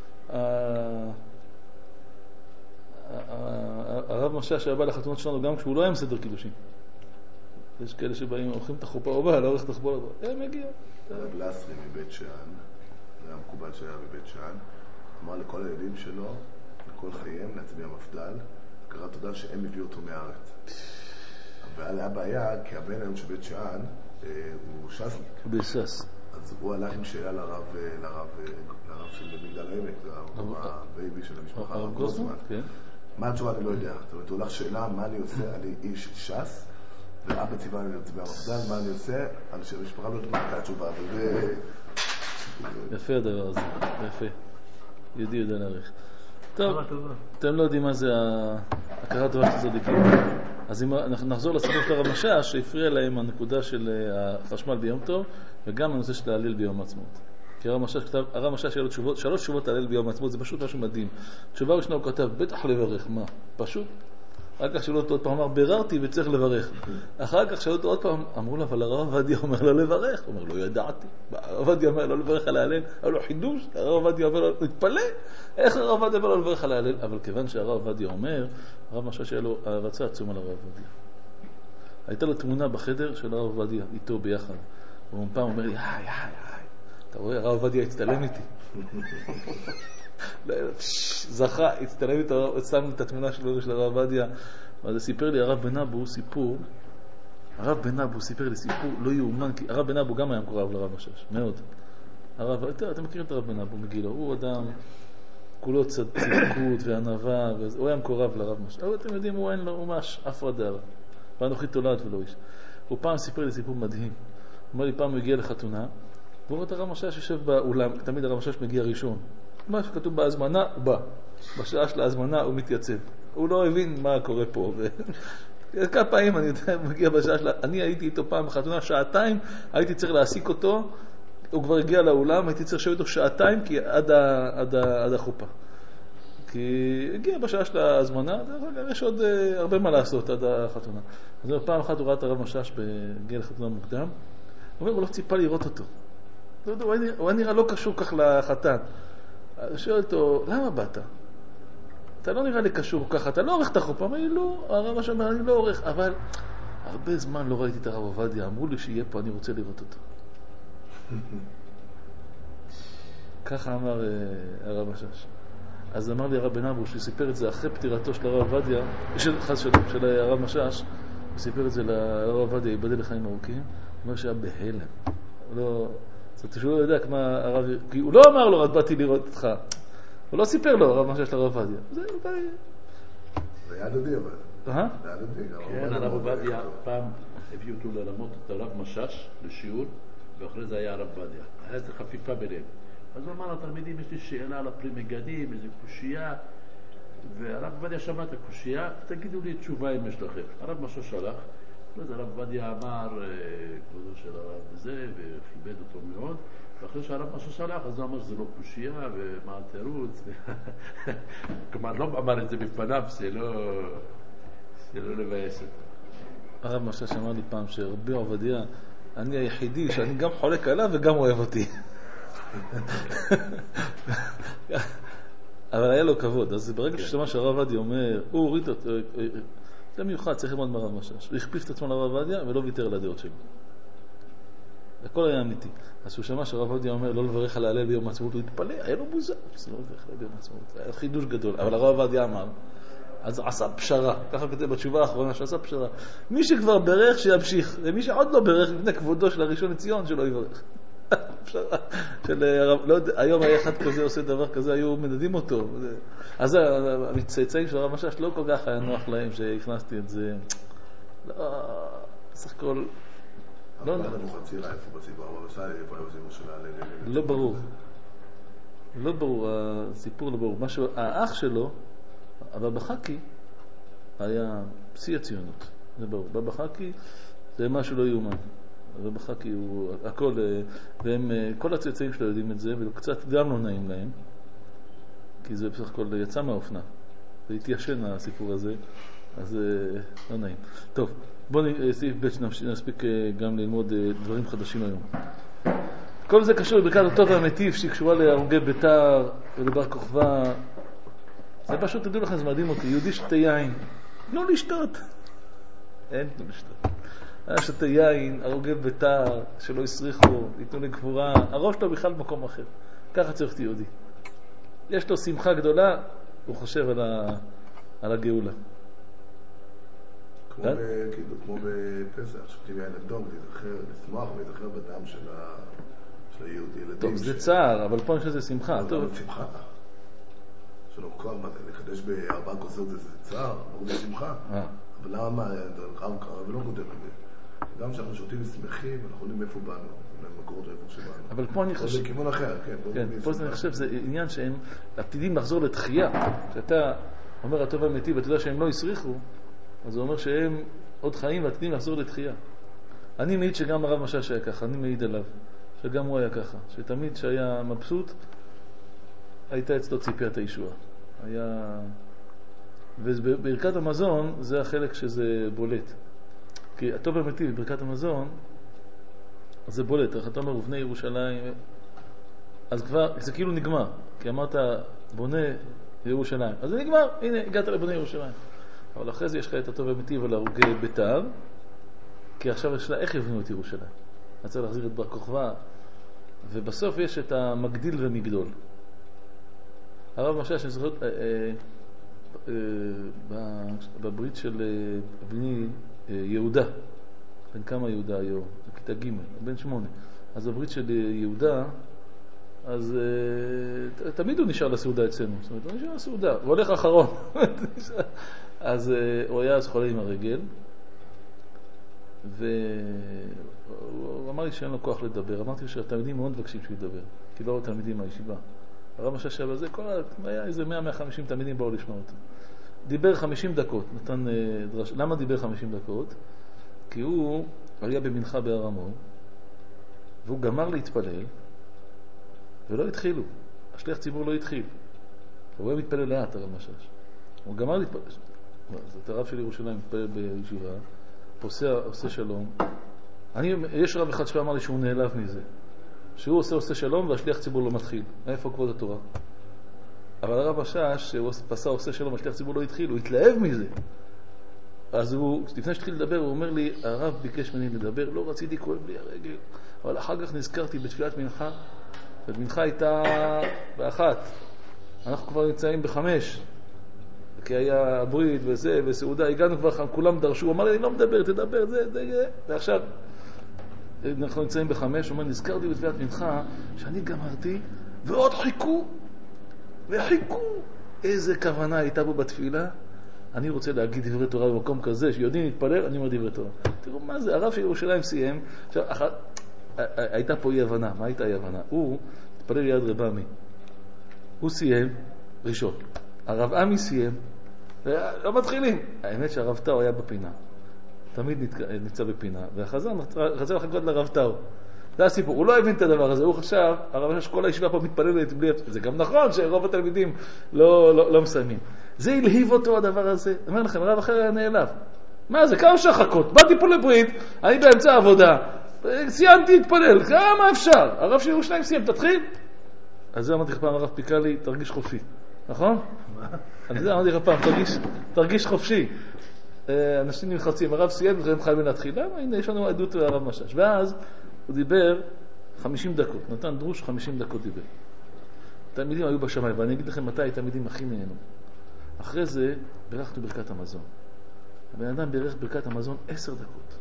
S2: הרב משש שהיה בא לחתונות שלנו גם כשהוא לא היה מסדר קידושים. יש כאלה שבאים, אורחים את החופה או בא, לא עורך את החופה או בא. הם הגיעו.
S1: הרב לסרי מבית שאן, זה היה מקובל שהיה בבית שאן, אמר לכל הילדים שלו, לכל חייהם, להצביע מפדל, קרא תודה שהם הביאו אותו מהארץ. אבל היה בעיה, כי הבן היום של בית שאן הוא שסניק.
S2: הוא בשס.
S1: אז הוא הלך עם שאלה לרב, לרב, לרב של מגדל העמק, לרב הבייבי של המשפחה, הרב גרוסמן. מה התשובה אני לא יודע. זאת אומרת, הוא הולך שאלה, מה אני עושה? אני איש שס, ואבא ציווה אני להצביע מפדל, מה אני עושה? אנשי המשפחה לא יודעת מה התשובה, אבל זה...
S2: יפה הדבר הזה, יפה. יהודי יודע להעריך. טוב, אתם לא יודעים מה זה הכרת טובה של צדיקים. אז אם אנחנו נחזור לסיפור של הרב משש, שהפריע להם הנקודה של החשמל ביום טוב, וגם הנושא של להלל ביום העצמאות. כי הרב משש כתב, הרב משש היה לו תשובות, שלוש תשובות להלל ביום העצמאות, זה פשוט משהו מדהים. תשובה ראשונה הוא כתב, בטח לברך, מה? פשוט. אחר כך שאלו אותו עוד פעם, אמר, ביררתי וצריך לברך. אחר כך שאלו אותו עוד פעם, אמרו לו, אבל הרב עובדיה אומר לא לברך. הוא אומר, לא ידעתי. הרב עובדיה אומר לא לברך על ההלל, היה לו חידוש, הרב עובדיה אומר לו, מתפלא, איך הרב עובדיה אומר לא לברך על ההלל? אבל כיוון שהרב עובדיה אומר, הרב משהו שהיה לו הרצה עצום על הרב עובדיה. הייתה לו תמונה בחדר של הרב עובדיה, איתו ביחד. והוא פעם אומר לי, איי, איי, איי, אתה רואה, הרב עובדיה הצטלם איתי. זכה, הצטלם איתו, שם את התמונה שלו של הרב עובדיה. אז סיפר לי הרב בן אבו סיפור, הרב בן אבו סיפר לי סיפור לא יאומן, כי הרב בן אבו גם היה מקורב לרב משאש, מאוד. הרב, אתה, אתה מכיר את הרב בן אבו מגילו, הוא אדם כולו צדקות וענווה, הוא היה מקורב לרב משאש. אבל אתם יודעים, הוא אין לו ממש אף רדה, ואנוכי תולד ולא איש. הוא פעם סיפר לי סיפור מדהים. הוא אומר לי, פעם הוא הגיע לחתונה, והוא רואה את הרב משאש יושב באולם, תמיד הרב משאש מגיע ראשון. מה שכתוב בהזמנה, הוא בא. בשעה של ההזמנה הוא מתייצב. הוא לא הבין מה קורה פה. כמה פעמים אני יודע, מגיע בשעה שלה, אני הייתי איתו פעם בחתונה שעתיים, הייתי צריך להעסיק אותו, הוא כבר הגיע לאולם, הייתי צריך לשבת איתו שעתיים כי עד, ה, עד, ה, עד החופה. כי הגיע בשעה של ההזמנה, יש עוד uh, הרבה מה לעשות עד החתונה. אז פעם אחת הוא ראה את הרב משאש בגיע לחתונה מוקדם, הוא אומר, הוא לא ציפה לראות אותו. לא יודע, הוא היה, הוא היה נראה לא קשור כך לחתן. אני שואל אותו, למה באת? אתה לא נראה לי קשור ככה, אתה לא עורך את החופה. אמר לי, לא, הרב משאש אומר, אני לא עורך, אבל הרבה זמן לא ראיתי את הרב עובדיה, אמרו לי שיהיה פה, אני רוצה לראות אותו. ככה אמר uh, הרב משאש. אז אמר לי הרב בן אבו, שסיפר את זה אחרי פטירתו של הרב עובדיה, של, חס של, של הרב משאש, הוא סיפר את זה לרב עובדיה, ייבדל לחיים ארוכים, הוא אומר שהיה בהלם. לא, זאת שהוא לא יודע כמה הרב, כי הוא לא אמר לו, רק באתי לראות אותך. הוא לא סיפר לו, הרב משאש לרב עובדיה. זה
S1: היה דודי אבל.
S2: אה?
S1: זה היה דודי.
S4: כן, הרב עובדיה, פעם הביאו אותו ללמות את הרב משאש לשיעור, ואחרי זה היה הרב עובדיה. היה איזו חפיפה ביניהם. אז הוא אמר לתלמידים, יש לי שאלה על הפרי מגדים, איזו קושייה, והרב עובדיה שמע את הקושייה, תגידו לי תשובה אם יש לכם. הרב משאש שלח, אז הרב עובדיה אמר, כבודו של הרב זה, וכיבד אותו מאוד, ואחרי שהרב משאש שלח, אז הוא אמר שזה לא קושייה, ומה התירוץ, כלומר, לא אמר את זה בפניו, זה לא, זה לא לבייס את זה.
S2: הרב משאש אמר לי פעם שרבי עובדיה, אני היחידי שאני גם חולק עליו וגם אוהב אותי. אבל היה לו כבוד. אז ברגע ששמע שהרב עובדיה אומר, הוא הוריד אותו, זה מיוחד, צריך ללמוד מהרב משאש. הוא הכפיף את עצמו לרב עובדיה ולא ויתר על הדעות שלו. הכל היה אמיתי. אז הוא שמע שהרב עובדיה אומר לא לברך על ההלל ביום העצמאות, הוא התפלא, היה לו מוזר, זה לא לברך על ההלל ביום העצמאות. היה חידוש גדול. אבל הרב עובדיה אמר, אז עשה פשרה, ככה כתב בתשובה האחרונה שעשה פשרה. מי שכבר ברך שימשיך, ומי שעוד לא ברך לפני כבודו של הראשון לציון שלא יברך. פשרה של הרב, לא יודע, היום היה אחד כזה עושה דבר כזה, היו מדדים אותו. אז המצייצאים של הרב משאש לא כל כך היה נוח להם שהכנסתי את זה. לא, סך הכל, לא נוח. לא ברור. לא ברור, הסיפור לא ברור. האח שלו, הבבא חאקי, היה שיא הציונות. זה ברור. בבא חאקי זה משהו לא יאומן. הבבא חאקי הוא הכל, והם, כל הצאצאים שלו יודעים את זה, וקצת גם לא נעים להם, כי זה בסך הכל יצא מהאופנה. זה התיישן הסיפור הזה, אז לא נעים. טוב, בואו סעיף ב' שנספיק גם ללמוד דברים חדשים היום. כל זה קשור לברכת הטוב והמטיף שהיא קשורה להרוגי ביתר ולבר כוכבא. זה פשוט, תדעו לכם, זה מדהים אותי. יהודי שתה יין, לא לשתות. אין לא לשתות. היה שתה יין, הרוגי ביתר, שלא יסריחו, ייתנו לגבורה. הראש לו בכלל במקום אחר. ככה צריך להיות יהודי. יש לו שמחה גדולה, הוא חושב על, ה... על הגאולה.
S1: כמו, ב... כאילו, כמו בפסח, שותים יין אדום, להיזכר, לשמוח ולהיזכר בדם של, ה... של היהודי.
S2: טוב, זה ש... צער, אבל פה אני חושב שזה שמחה.
S1: טוב, זה שמחה. שלא כבר, מה זה, לחדש בארבעה כוסות זה צער, ברור זה שמחה. אבל למה מה, רב קרא ולא כותב את זה. גם כשאנחנו שותים ושמחים, אנחנו יודעים איפה באנו, למקורות איפה שבאנו.
S2: אבל פה אני חושב...
S1: זה כיוון אחר, כן.
S2: כן, פה אני חושב, זה עניין שהם עתידים לחזור לתחייה. כשאתה אומר הטוב האמיתי ואתה יודע שהם לא יסריחו, אז הוא אומר שהם עוד חיים ועתידים לחזור לתחייה. אני מעיד שגם הרב משאש היה ככה, אני מעיד עליו, שגם הוא היה ככה, שתמיד שהיה מבסוט, הייתה אצלו ציפיית הישועה. היה... ובברכת המזון זה החלק שזה בולט. כי הטוב האמיתי בברכת המזון זה בולט. אתה אומר ובני ירושלים, אז כבר זה כאילו נגמר. כי אמרת בונה ירושלים. אז זה נגמר, הנה הגעת לבני ירושלים. אבל אחרי זה יש לך את הטוב האמיתי ולהרוגי ביתר, כי עכשיו יש לה איך יבנו את ירושלים. אני צריך להחזיר את בר כוכבא, ובסוף יש את המגדיל ומגדול. הרב משל שאני זוכר אה, אה, אה, בברית של אה, בני אה, יהודה, בן כמה יהודה היום? בכיתה ג', בן שמונה. אז בברית של יהודה, אז אה, תמיד הוא נשאר לסעודה אצלנו. זאת אומרת, הוא נשאר לסעודה, הוא הולך אחרון. אז אה, הוא היה אז חולה עם הרגל, והוא אמר לי שאין לו כוח לדבר. אמרתי שהתלמידים מאוד מבקשים שהוא ידבר, כי לא תלמידים מהישיבה. הרב משש בזה, כל היה איזה מאה מאה וחמישים תלמידים באו לשמוע אותו. דיבר חמישים דקות, נתן דרש. למה דיבר חמישים דקות? כי הוא היה במנחה בהר המור, והוא גמר להתפלל, ולא התחילו. השליח ציבור לא התחיל. הוא היה מתפלל לאט, הרב משש. הוא גמר להתפלל. זאת הרב של ירושלים, מתפלל בישיבה, עושה, עושה שלום. אני, יש רב אחד שאמר לי שהוא נעלב מזה. שהוא עושה עושה שלום והשליח ציבור לא מתחיל. איפה כבוד התורה? אבל הרב השש, שהוא פסה עושה שלום והשליח ציבור לא התחיל, הוא התלהב מזה. אז הוא, לפני שהתחיל לדבר, הוא אומר לי, הרב ביקש ממני לדבר, לא רציתי, כואב לי הרגל. אבל אחר כך נזכרתי בתפילת מנחה, ומנחה הייתה באחת. אנחנו כבר נמצאים בחמש. כי היה הברית וזה וסעודה, הגענו כבר, כולם דרשו, הוא אמר לי, אני לא מדבר, תדבר, זה, זה, זה. ועכשיו, אנחנו נמצאים בחמש, הוא אומר, נזכרתי בתפילת מנחה, שאני גמרתי, ועוד חיכו, וחיכו. איזה כוונה הייתה בו בתפילה? אני רוצה להגיד דברי תורה במקום כזה, שיודעים להתפלל, אני אומר דברי תורה. תראו מה זה, הרב של ירושלים סיים, עכשיו, אחת, הייתה פה אי הבנה, מה הייתה אי הבנה? הוא התפלל ליד רב עמי, הוא סיים ראשון, הרב עמי סיים, ולא מתחילים. האמת שהרב טאו היה בפינה, תמיד נמצא בפינה, והחזן רצה לחכות לרב טאו. זה הסיפור, הוא לא הבין את הדבר הזה, הוא חשב, הרב שכל הישיבה פה מתפללת בלי... זה גם נכון שרוב התלמידים לא, לא, לא מסיימים. זה הלהיב אותו הדבר הזה. אומר לכם, הרב אחר היה נעלב. מה זה? כמה שחכות? באתי פה לברית, אני באמצע העבודה, סיימתי להתפלל, כמה אפשר? הרב של ירושלים סיים, תתחיל. אז זה אמרתי לך פעם, הרב פיקה לי, תרגיש חופשי. נכון? אז זה אמרתי לך פעם, תרגיש, תרגיש חופשי. אנשים נלחצים, הרב סיים, והם חייבים להתחיל. למה? הנה, יש לנו עדות והרב משש. ואז הוא דיבר חמישים דקות, נתן דרוש חמישים דקות דיבר. תלמידים היו בשמיים, ואני אגיד לכם מתי התלמידים הכי נהנו. אחרי זה ברכנו ברכת המזון. הבן אדם ברך ברכת המזון עשר דקות.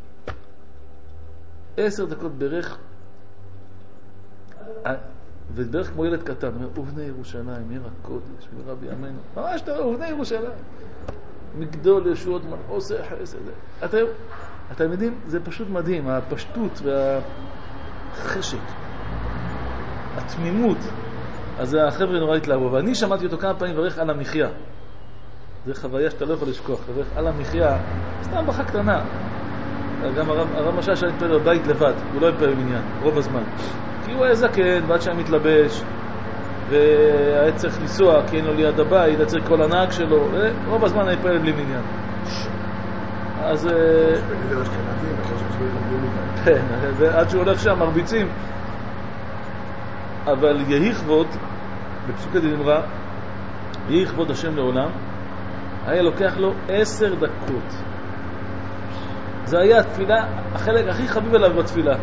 S2: עשר דקות ברך, וברך כמו ילד קטן, אומר, ובני ירושלים, עיר הקודש, ורבי ימינו. ממש אתה רואה, ובני ירושלים. מגדול ישועות עושה חסד. אתה, התלמידים, זה פשוט מדהים, הפשטות והחשק, התמימות. אז החבר'ה נורא התלהבו, ואני שמעתי אותו כמה פעמים ברך על המחיה. זה חוויה שאתה לא יכול לשכוח, ברך על המחיה, סתם בחה קטנה. גם הרב, הרב משש היה מתפלל בבית לבד, הוא לא התפלל במניין, רוב הזמן. כי הוא היה זקן, ועד שהיה מתלבש, והיה צריך לנסוע, כי אין לו ליד הבית, היה צריך כל הנהג שלו, רוב הזמן היה מתפלל בלי מניין. אז... כן, עד שהוא הולך שם, מרביצים. אבל יהי כבוד, בפסוקי דזמרה, יהי כבוד השם לעולם, היה לוקח לו עשר דקות. זה היה התפילה, החלק הכי חביב עליו בתפילה.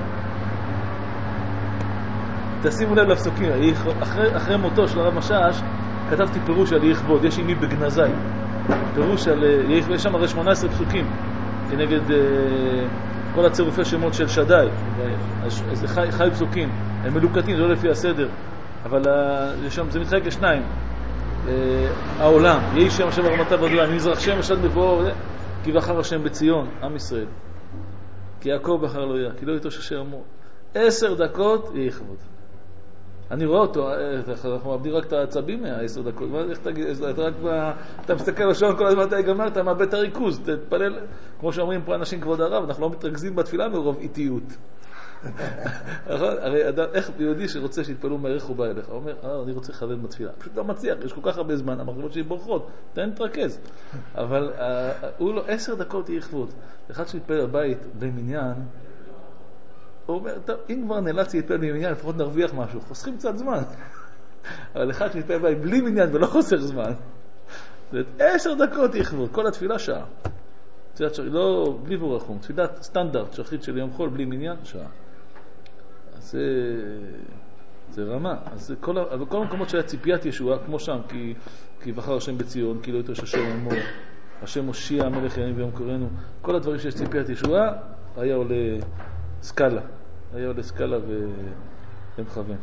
S2: תשימו לב לפסוקים, אחרי, אחרי מותו של הרב משש, כתבתי פירוש על יהי כבוד, יש עימי בגנזי. פירוש על יהי כבוד, יש שם הרי שמונה עשרה פסוקים, כנגד uh, כל הצירופי שמות של שדאי. זה חי, חי פסוקים, הם מלוקטים, זה לא לפי הסדר, אבל uh, שם, זה מתחלק לשניים. Uh, העולם, יהי שם השם הרמתה בגולה, מזרח שם השד מבואו, כי בחר השם בציון, עם ישראל. כי יעקב בחר לא יהיה, כי לא יתוש אשר אמור. עשר דקות יהי כבוד. אני רואה אותו, אנחנו מאבדים רק את העצבים מהעשר דקות. איך תגיד, אתה רק אתה מסתכל לשעון כל הזמן, אתה יגמר, אתה מאבד את הריכוז, תתפלל. כמו שאומרים פה אנשים כבוד הרב, אנחנו לא מתרכזים בתפילה מרוב איטיות. הרי אדם, איך יהודי שרוצה שיתפלו מהערך הוא בא אליך, הוא אומר, אה, אני רוצה לכוון בתפילה. פשוט לא מצליח, יש כל כך הרבה זמן, המחשבות שלי בורחות, תן תרכז. אבל הוא לא, עשר דקות יהיה לכבוד. אחד שמתפלל בבית במניין, הוא אומר, טוב, אם כבר נאלץ להתפלל במניין, לפחות נרוויח משהו, חוסכים קצת זמן. אבל אחד שמתפלל בבית בלי מניין ולא חוסך זמן, עשר דקות יהיה לכבוד, כל התפילה שעה. תפילת שחרית, לא, בלי ורחום, תפילת סטנדרט, שחרית של יום חול, בלי מניין, שעה. אז זה, זה רמה. אז כל, כל המקומות שהיה ציפיית ישועה, כמו שם, כי, כי בחר השם בציון, כי לא יתרש השם אמור, השם מושיע, המלך ימים ויום קורנו, כל הדברים שיש ציפיית ישועה, היה עולה סקאלה. היה עולה סקאלה ומכוון.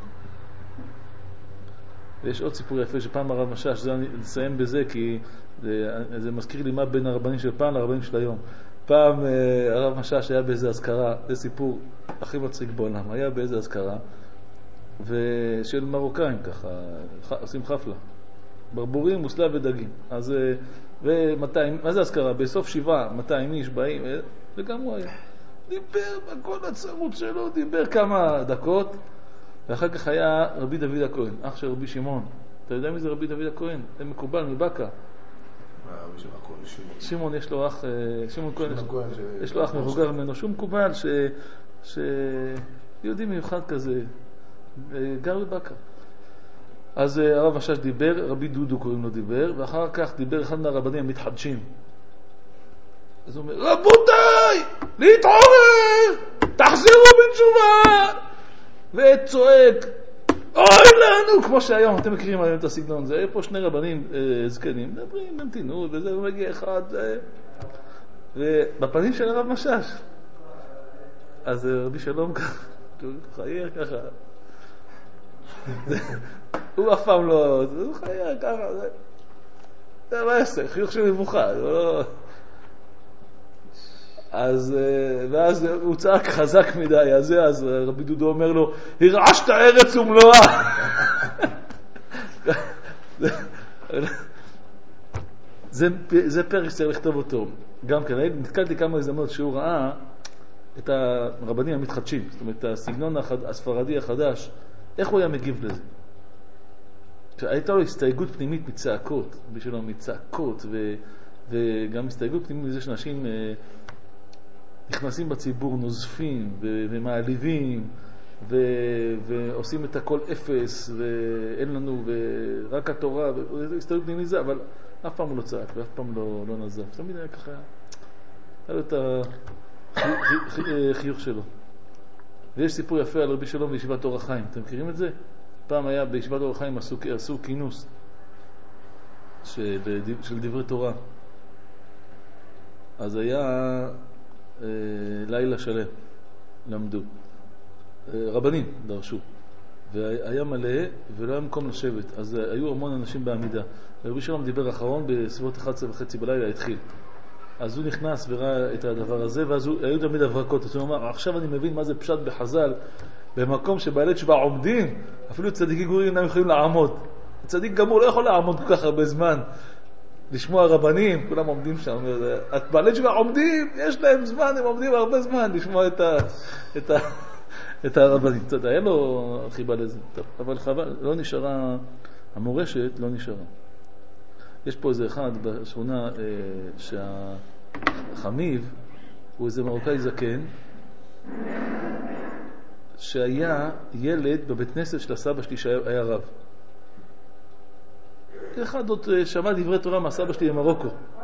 S2: ויש עוד סיפור יפה שפעם הרב משש, זה אני אסיים בזה כי זה, זה מזכיר לי מה בין הרבנים של פעם לרבנים של היום. פעם הרב משש היה באיזה הזכרה, זה סיפור הכי מצחיק בעולם, היה באיזה הזכרה ושל מרוקאים ככה, עושים חפלה, ברבורים, מוסלב ודגים. אז ו-מאתיים, מה זה הזכרה? בסוף שבעה, מאתיים איש באים, וגם הוא היה. דיבר בכל הצרות שלו, דיבר כמה דקות, ואחר כך היה רבי דוד הכהן, אח של רבי שמעון. אתה יודע מי זה רבי דוד הכהן? זה מקובל מבקה. שמעון יש לו אח, שמעון כהן, יש לו אח מבוגר ממנו, שהוא מקובל שיהודי מיוחד כזה, גר בבקה. אז הרב משש דיבר, רבי דודו קוראים לו דיבר, ואחר כך דיבר אחד מהרבנים המתחדשים. אז הוא אומר, רבותיי, להתעורר, תחזרו בתשובה. וצועק, אוי לנו, כמו שהיום, אתם מכירים עליהם את הסגנון, זה, פה שני רבנים אה, זקנים, מדברים, ממתינו, וזה מגיע אחד, אה, ובפנים של הרב משש, אז אה, רבי שלום ככה, חייר ככה, הוא אף פעם לא, הוא חייר ככה, זה, זה מה יעשה, חיוך של מבוכה, זה לא... אז, ואז הוא צעק חזק מדי, אז, אז רבי דודו אומר לו, הרעשת ארץ ומלואה. זה, זה פרק שצריך לכתוב אותו. גם כן, נתקלתי כמה הזדמנות שהוא ראה את הרבנים המתחדשים, זאת אומרת, הסגנון הספרדי החדש, איך הוא היה מגיב לזה? הייתה לו הסתייגות פנימית מצעקות, בשבילו מצעקות, ו, וגם הסתייגות פנימית מזה שאנשים... נכנסים בציבור, נוזפים ו- ומעליבים ו- ועושים את הכל אפס ואין לנו ורק התורה וזה הסתובב פנימי זה, אבל אף פעם הוא לא צעק ואף פעם לא, לא נזף. תמיד היה ככה, היה לו את החיוך שלו. ויש סיפור יפה על רבי שלום בישיבת אור החיים, אתם מכירים את זה? פעם היה בישיבת אור החיים עשו, עשו כינוס של, של דברי תורה. אז היה לילה שלם למדו, רבנים דרשו, והיה מלא ולא היה מקום לשבת, אז היו המון אנשים בעמידה. רבי שלום דיבר אחרון בסביבות אחת עשרה וחצי בלילה, התחיל. אז הוא נכנס וראה את הדבר הזה, ואז הוא, היו תמיד הברקות, אז הוא אמר, עכשיו אני מבין מה זה פשט בחז"ל, במקום שבעלי תשובה עומדים, אפילו צדיקים גמורים אינם יכולים לעמוד. צדיק גמור לא יכול לעמוד כל כך הרבה זמן לשמוע רבנים, כולם עומדים שם. את בעלי תשובה עומדים, יש להם זמן, הם עומדים הרבה זמן לשמוע את ה, את ה, את הרבנים. אתה יודע, אין לו חיבה לזה. טוב, אבל חבל, לא נשארה, המורשת לא נשארה. יש פה איזה אחד בשכונה שהחמיב הוא איזה מרוקאי זקן שהיה ילד בבית כנסת של הסבא שלי שהיה רב. אחד עוד שמע דברי תורה מהסבא שלי במרוקו.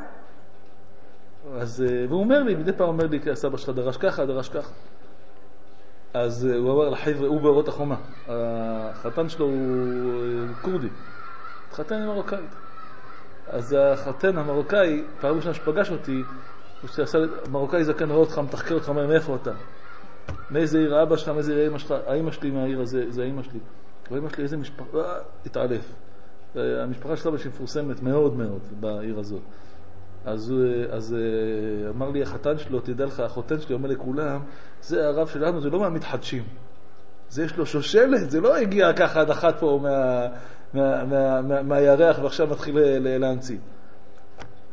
S2: אז, והוא אומר לי, מדי פעם אומר לי, הסבא שלך דרש ככה, דרש ככה. אז הוא אמר לחבר'ה, הוא באורות החומה. החתן שלו הוא קורדי. חתן היא מרוקאית. אז החתן המרוקאי, פעם ראשונה שפגש אותי, הוא שעשה לי, מרוקאי זקן רואה אותך, מתחקר אותך, אומר, מאיפה אתה? מאיזה עיר האבא שלך, מאיזה עיר האמא שלך? האמא שלי מהעיר הזה, זה האמא שלי. והאמא שלי איזה משפחה, התעלף. המשפחה שלה שמפורסמת מאוד מאוד בעיר הזאת. אז, אז אמר לי החתן שלו, תדע לך, החותן שלי אומר לכולם, זה הרב שלנו, זה לא מהמתחדשים. זה יש לו שושלת, זה לא הגיע ככה עד אחת פה מה, מה, מה, מה, מהירח ועכשיו מתחיל להמציא.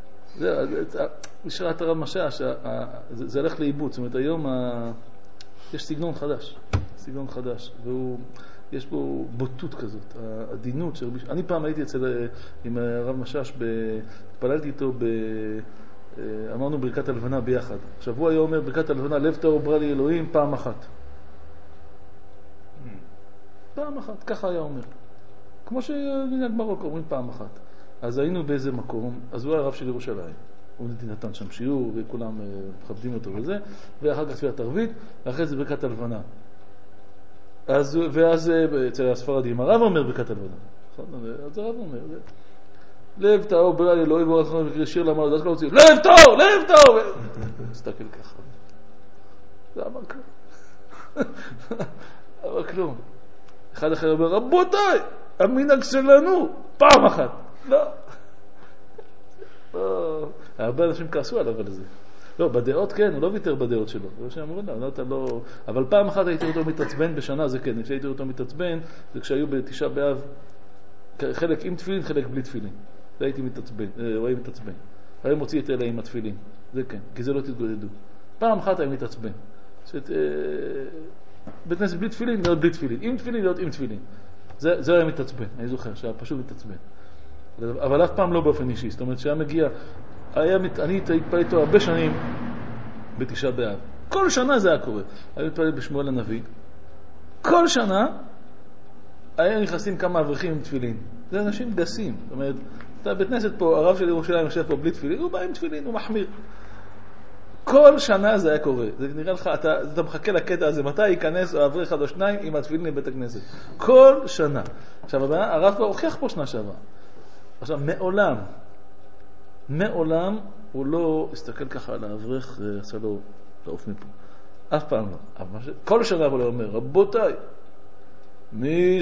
S2: זה, בשירת הרב משש, זה, זה הלך לאיבוד. זאת אומרת, היום יש סגנון חדש, סגנון חדש, והוא, יש בו בוטות כזאת, העדינות. של... אני פעם הייתי אצל, עם הרב משש, התפללתי איתו, ב... אמרנו ברכת הלבנה ביחד. עכשיו הוא היה אומר ברכת הלבנה, לב טהור ברא לי אלוהים פעם אחת. פעם אחת, ככה היה אומר. כמו שמנהג מרוקו אומרים פעם אחת. אז היינו באיזה מקום, אז הוא היה הרב של ירושלים. הוא נתן שם שיעור וכולם מכבדים אותו וזה, ואחר כך תפילת ערבית, ואחרי זה ברכת הלבנה. אז, ואז אצל הספרדים, הרב אומר ברכת הלבנה. אז הרב אומר, לב טהור ברא לי אלוהים ברא לי מקריא שיר למעלה, אז כולם רוצים, לב טהור, לב טהור! מסתכל ככה. זה אמר כלום. אמר כלום. אחד אחר אומר, רבותיי, המנהג שלנו, פעם אחת. לא. לא. הרבה אנשים כעסו עליו על זה. לא, בדעות כן, הוא לא ויתר בדעות שלו. זה שאמרו לה, לא, אתה לא... אבל פעם אחת הייתי אותו מתעצבן בשנה, זה כן. כשהייתי אותו מתעצבן, זה כשהיו בתשעה באב, חלק עם תפילין, חלק בלי תפילין. זה הייתי מתעצבן, הוא היה מתעצבן. היה מוציא את אלה עם התפילין. זה כן, כי זה לא תתגודדו. פעם אחת היה מתעצבן. שאת... בית כנסת בלי תפילין, להיות בלי תפילין. עם תפילין, להיות עם תפילין. זה, זה היה מתעצבן, אני זוכר, שהיה פשוט מתעצבן. אבל אף פעם לא באופן אישי. זאת אומרת, שהיה מגיע... היה, אני התפלל איתו הרבה שנים בתשעה באב. כל שנה זה היה קורה. היה מתפלל בשמואל הנביא. כל שנה היה נכנסים כמה אברכים עם תפילין. זה אנשים גסים. זאת אומרת, אתה בית כנסת פה, הרב של ירושלים יושב פה בלי תפילין, הוא בא עם תפילין, הוא מחמיר. כל שנה זה היה קורה. זה נראה לך, אתה, אתה מחכה לקטע הזה, מתי ייכנס או אברך אחד או שניים עם התפילין לבית הכנסת. כל שנה. עכשיו, הרב כבר הוכיח פה שנה שעברה. עכשיו, מעולם, מעולם הוא לא הסתכל ככה על האברך, עשה לו לעוף מפה. אף פעם לא. אבל כל שנה הוא לא אומר, רבותיי, מי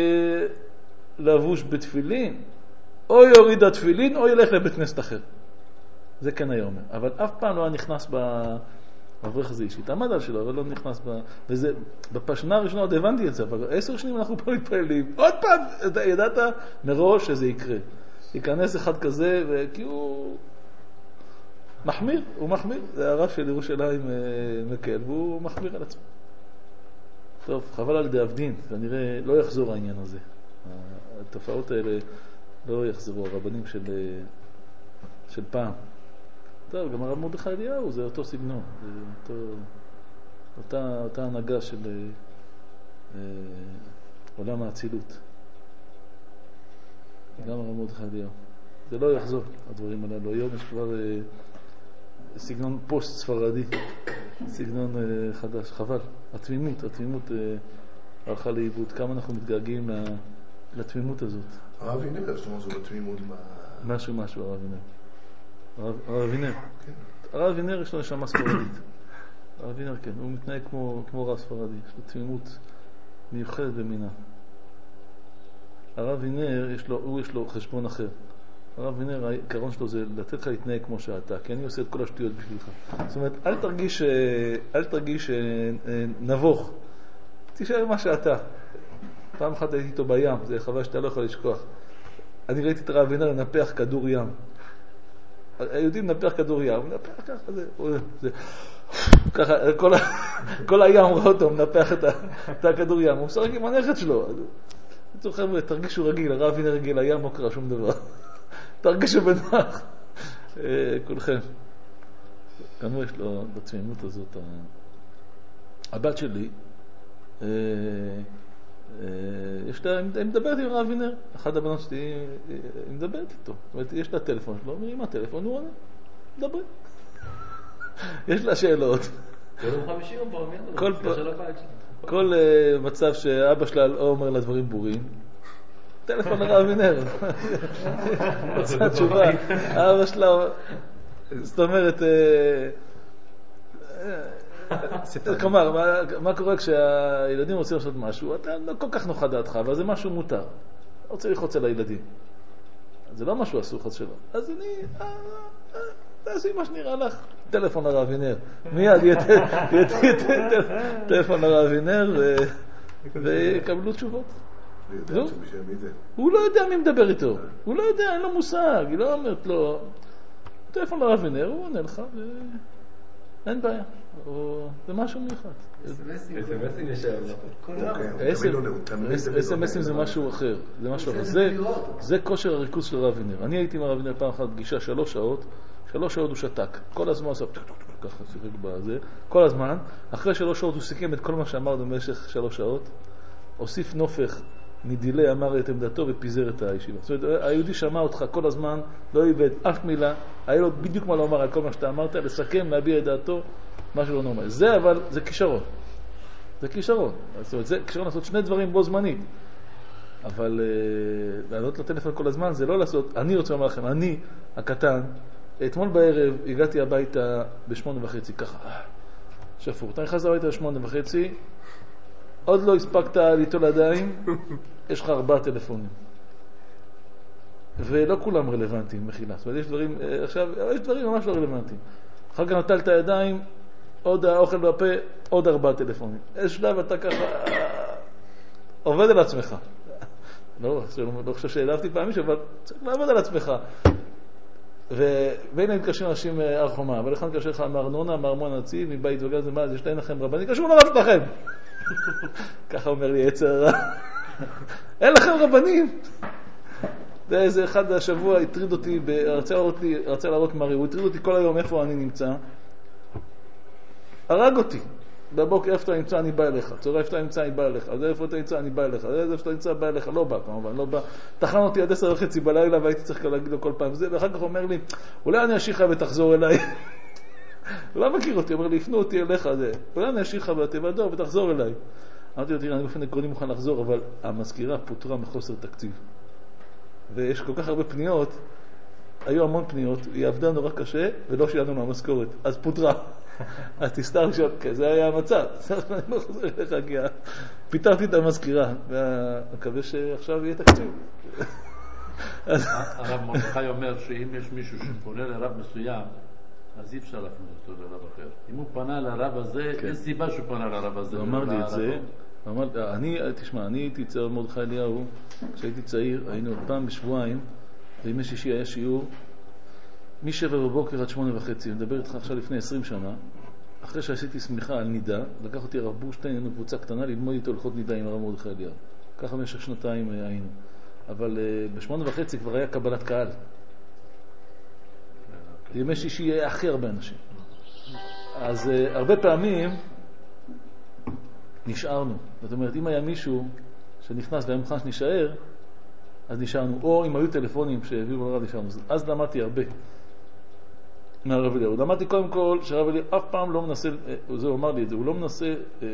S2: שלבוש בתפילין, או יוריד התפילין, או ילך לבית כנסת אחר. זה כן היה אומר. אבל אף פעם לא היה נכנס באברך הזה אישית. עמד על שלו, אבל לא נכנס ב... וזה, בפשנה הראשונה עוד הבנתי את זה, אבל עשר שנים אנחנו פה מתפעלים. עוד פעם, אתה ידעת מראש שזה יקרה. ייכנס אחד כזה, וכי הוא מחמיר, הוא מחמיר. זה הרב של ירושלים מקל, והוא מחמיר על עצמו. טוב, חבל על דאבדין, כנראה לא יחזור העניין הזה. התופעות האלה לא יחזרו, הרבנים של, של פעם. טוב, גם הרב מרדכי אליהו, זה אותו סגנון, זה אותו, אותה, אותה הנהגה של אה, עולם האצילות. גם הרב מרדכי אליהו. זה לא יחזור, הדברים הללו. היום יש כבר אה, סגנון פוסט ספרדי, סגנון אה, חדש, חבל. התמימות, התמימות אה, הלכה לאיבוד. כמה אנחנו מתגעגעים לה, לתמימות הזאת.
S1: הרב אבינר, יש לו משהו בתמימות.
S2: משהו, משהו, הרב אבינר. הרב אבינר. הרב אבינר יש לו נשמה ספרדית. הרב אבינר, כן, הוא מתנהג כמו, כמו רב ספרדי. יש לו תמימות מיוחדת במינה. הרב אבינר, יש לו, הוא יש לו חשבון אחר. הרב אבינר, העיקרון שלו זה לתת לך להתנהג כמו שאתה, כי אני עושה את כל השטויות בשבילך. זאת אומרת, אל תרגיש, אל תרגיש נבוך. תישאר מה שאתה. פעם אחת הייתי איתו בים, זה חוויה שאתה לא יכול לשכוח. אני ראיתי את הרב אבינר לנפח כדור ים. היהודים נפח כדור ים, נפח ככה, זה, זה, ככה, כל, כל הים ראה אותו, מנפח את, את הכדור ים, הוא משחק עם הנכד שלו. אני זוכר, תרגישו רגיל, הרב אבינר רגיל, הים לא קרה שום דבר. תרגישו בנוח. כולכם. גם הוא יש לו בתמימות הזאת. הבת שלי, יש לה, אני מדברת עם הרב אבינר, אחד הבנות שלי, אני מדברת איתו, זאת אומרת, יש לה טלפון שלו, אומרים, מה טלפון? הוא עונה, מדברים. יש לה שאלות. כל מצב שאבא שלה לא אומר לה דברים ברורים, טלפון לרב אבינר. רוצה תשובה. אבא שלה, זאת אומרת, כלומר, מה קורה כשהילדים רוצים לעשות משהו? אתה לא כל כך נוחה דעתך, אבל זה משהו מותר. אתה רוצה ללחוץ על הילדים. זה לא משהו אסור חס שלו. אז אני, תעשי מה שנראה לך. טלפון לרב אבינר. מיד יהיה טלפון לרב אבינר ויקבלו תשובות. הוא לא יודע מי מדבר איתו. הוא לא יודע, אין לו מושג. היא לא אומרת לו, טלפון לרב אבינר, הוא עונה לך אין בעיה. זה משהו מיוחד.
S3: אס-אם-אסים יש היום.
S2: אס-אם-אסים זה משהו אחר. זה משהו אחר. זה כושר הריכוז של הרב וינר. אני הייתי עם הרב וינר פעם אחת פגישה שלוש שעות, שלוש שעות הוא שתק. כל הזמן עושה ככה, שיחק בזה. כל הזמן. אחרי שלוש שעות הוא סיכם את כל מה שאמרנו במשך שלוש שעות. הוסיף נופך מדילי, אמר את עמדתו ופיזר את הישיבה. זאת אומרת, היהודי שמע אותך כל הזמן, לא איבד אף מילה, היה לו בדיוק מה לומר על כל מה שאתה אמרת, לסכם, להביע את דעתו, משהו לא נורמלי. זה אבל, זה כישרון. זה כישרון. זאת אומרת, זה כישרון לעשות שני דברים בו זמנית. אבל uh, לענות לטלפון כל הזמן זה לא לעשות, אני רוצה לומר לכם, אני הקטן, אתמול בערב הגעתי הביתה בשמונה וחצי, ככה, שפור. אתה נכנס הביתה בשמונה וחצי, עוד לא הספקת ליטול ידיים, יש לך ארבעה טלפונים. ולא כולם רלוונטיים, מחילה. זאת אומרת, יש דברים, עכשיו, יש דברים ממש לא רלוונטיים. אחר כך נטלת ידיים, עוד האוכל בפה, עוד ארבעה טלפונים. איזה שלב אתה ככה עובד על עצמך. לא, לא חושב שהעלבתי פעמים, אבל צריך לעבוד על עצמך. ובין הם קשים אנשים הר חומה, אבל אחד קשה לך מארנונה, מארמון הנציב, מבית וגז, מה, יש להם לכם רבנים, קשור לרב שלכם. ככה אומר לי יצר, אין לכם רבנים. ואיזה אחד השבוע הטריד אותי, רצה להראות לי, רצה להראות מרי, הוא הטריד אותי כל היום איפה אני נמצא. הרג אותי. בבוקר איפה אתה נמצא אני בא אליך, צהריים איפה אתה נמצא אני בא אליך, אז איפה אתה נמצא אני בא אליך, אז איפה אתה נמצא בא אליך, לא בא כמובן, לא בא. תחן אותי עד עשר וחצי בלילה והייתי צריך להגיד לו כל פעם זה, ואחר כך אומר לי, אולי אני אשיך ותחזור אליי. הוא לא מכיר אותי, אומר לי, הפנו אותי אליך, זה. אולי אני אשיך בתיבדור ותחזור אליי. אמרתי לו, תראה, אני באופן עקרוני מוכן לחזור, אבל המזכירה פוטרה מחוסר תקציב. ויש כל כך הרבה פניות, היו המון פניות, היא עבדה נורא קשה ולא שילנו מהמשכורת, אז פוטרה. אז תסתר שם, זה היה המצב. אני לא חוזר אליך, כי פיתרתי את המזכירה, ומקווה שעכשיו יהיה תקציב.
S4: הרב מרדכי אומר שאם יש מישהו שפונה לרב מסוים, אז אי אפשר להפנות אותו לרב אחר. אם הוא פנה לרב הזה, אין סיבה שהוא פנה לרב הזה.
S2: הוא אמר לי את זה. אני, תשמע, אני הייתי אצל מרדכי אליהו, כשהייתי צעיר, היינו פעם בשבועיים, בימי שישי היה שיעור, משבע בבוקר עד שמונה וחצי, אני מדבר איתך עכשיו לפני עשרים שנה, אחרי שעשיתי סמיכה על נידה, לקח אותי הרב בורשטיין, היינו קבוצה קטנה, ללמוד איתו הלכות נידה עם הרב מרדכי אליהו. ככה במשך שנתיים היינו. אבל בשמונה וחצי כבר היה קבלת קהל. בימי שישי היה הכי הרבה אנשים. אז הרבה פעמים נשארנו. זאת אומרת, אם היה מישהו שנכנס והיה מוכן שנשאר, אז נשארנו. או אם היו טלפונים שהביאו לרב, נשארנו. אז למדתי הרבה מהרב אליהו. למדתי קודם כל שהרב אליהו אף פעם לא מנסה, זה הוא אמר לי את זה, הוא לא מנסה,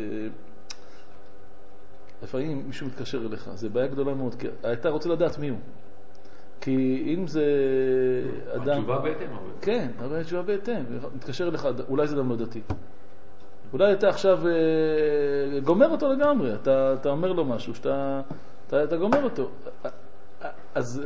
S2: לפעמים מישהו מתקשר אליך, זה בעיה גדולה מאוד, כי אתה רוצה לדעת מי הוא. כי אם זה אדם...
S4: התשובה בהתאם.
S2: כן, אבל התשובה בהתאם. מתקשר אליך, אולי זה אדם לא דתי. אולי אתה עכשיו גומר אותו לגמרי, אתה, אתה אומר לו משהו, שאתה, אתה, אתה גומר אותו. אז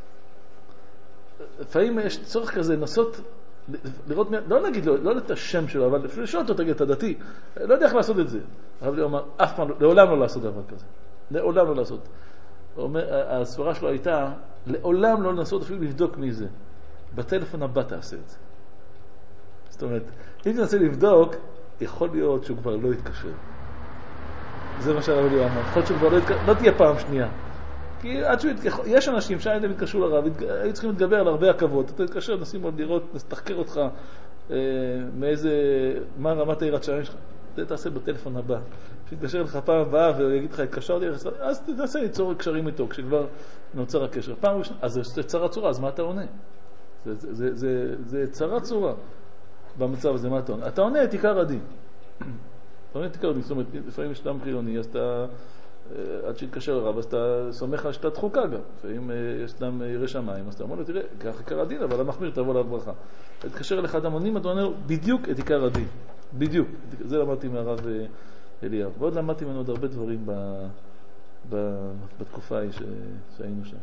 S2: לפעמים יש צורך כזה לנסות לראות, לא נגיד לו, לא את השם שלו, אבל אפילו לשאול אותו, תגיד, אתה דתי, לא יודע איך לעשות את זה. הרב לי אומר, אף פעם, לעולם לא לעשות דבר כזה. לעולם לא לעשות. הסברה שלו הייתה, לעולם לא לנסות אפילו לבדוק מי זה. בטלפון הבא תעשה את זה. זאת אומרת, אם תנסה לבדוק, יכול להיות שהוא כבר לא יתקשר. זה מה שהרב לי אמר. יכול להיות שהוא כבר לא יתקשר, לא תהיה פעם שנייה. כי עד שהוא יתקשר, יש אנשים שהייתם יתקשרו לרב, היו צריכים להתגבר על הרבה עכבות. אתה יתקשר, נשים עוד לראות, תחקר אותך אה, מאיזה, מה רמת העירת שערים שלך. זה תעשה בטלפון הבא. כשתקשר לך פעם הבאה ויגיד לך, התקשרתי, אז תנסה ליצור קשרים איתו, כשכבר נוצר הקשר. פעם ראשונה, אז זה צרה צורה, אז מה אתה עונה? זה, זה, זה, זה, זה צרה צורה. במצב הזה, מה אתה עונה? אתה עונה את עיקר הדין. אתה עונה את עיקר הדין, זאת אומרת, לפעמים יש אדם חילוני, אז אתה, עד שיתקשר לרב, אז אתה סומך על שתת חוקה גם. לפעמים יש אדם ירא שמיים, אז אתה אומר לו, תראה, כך עיקר הדין, אבל המחמיר תבוא לה ברכה. אתה תתקשר אליך אדם עונים, אתה עונה לו בדיוק את עיקר הדין. בדיוק. זה למדתי מהרב אליהו. ועוד למדתי ממנו עוד הרבה דברים ב, ב, בתקופה ההיא ש, שהיינו שם.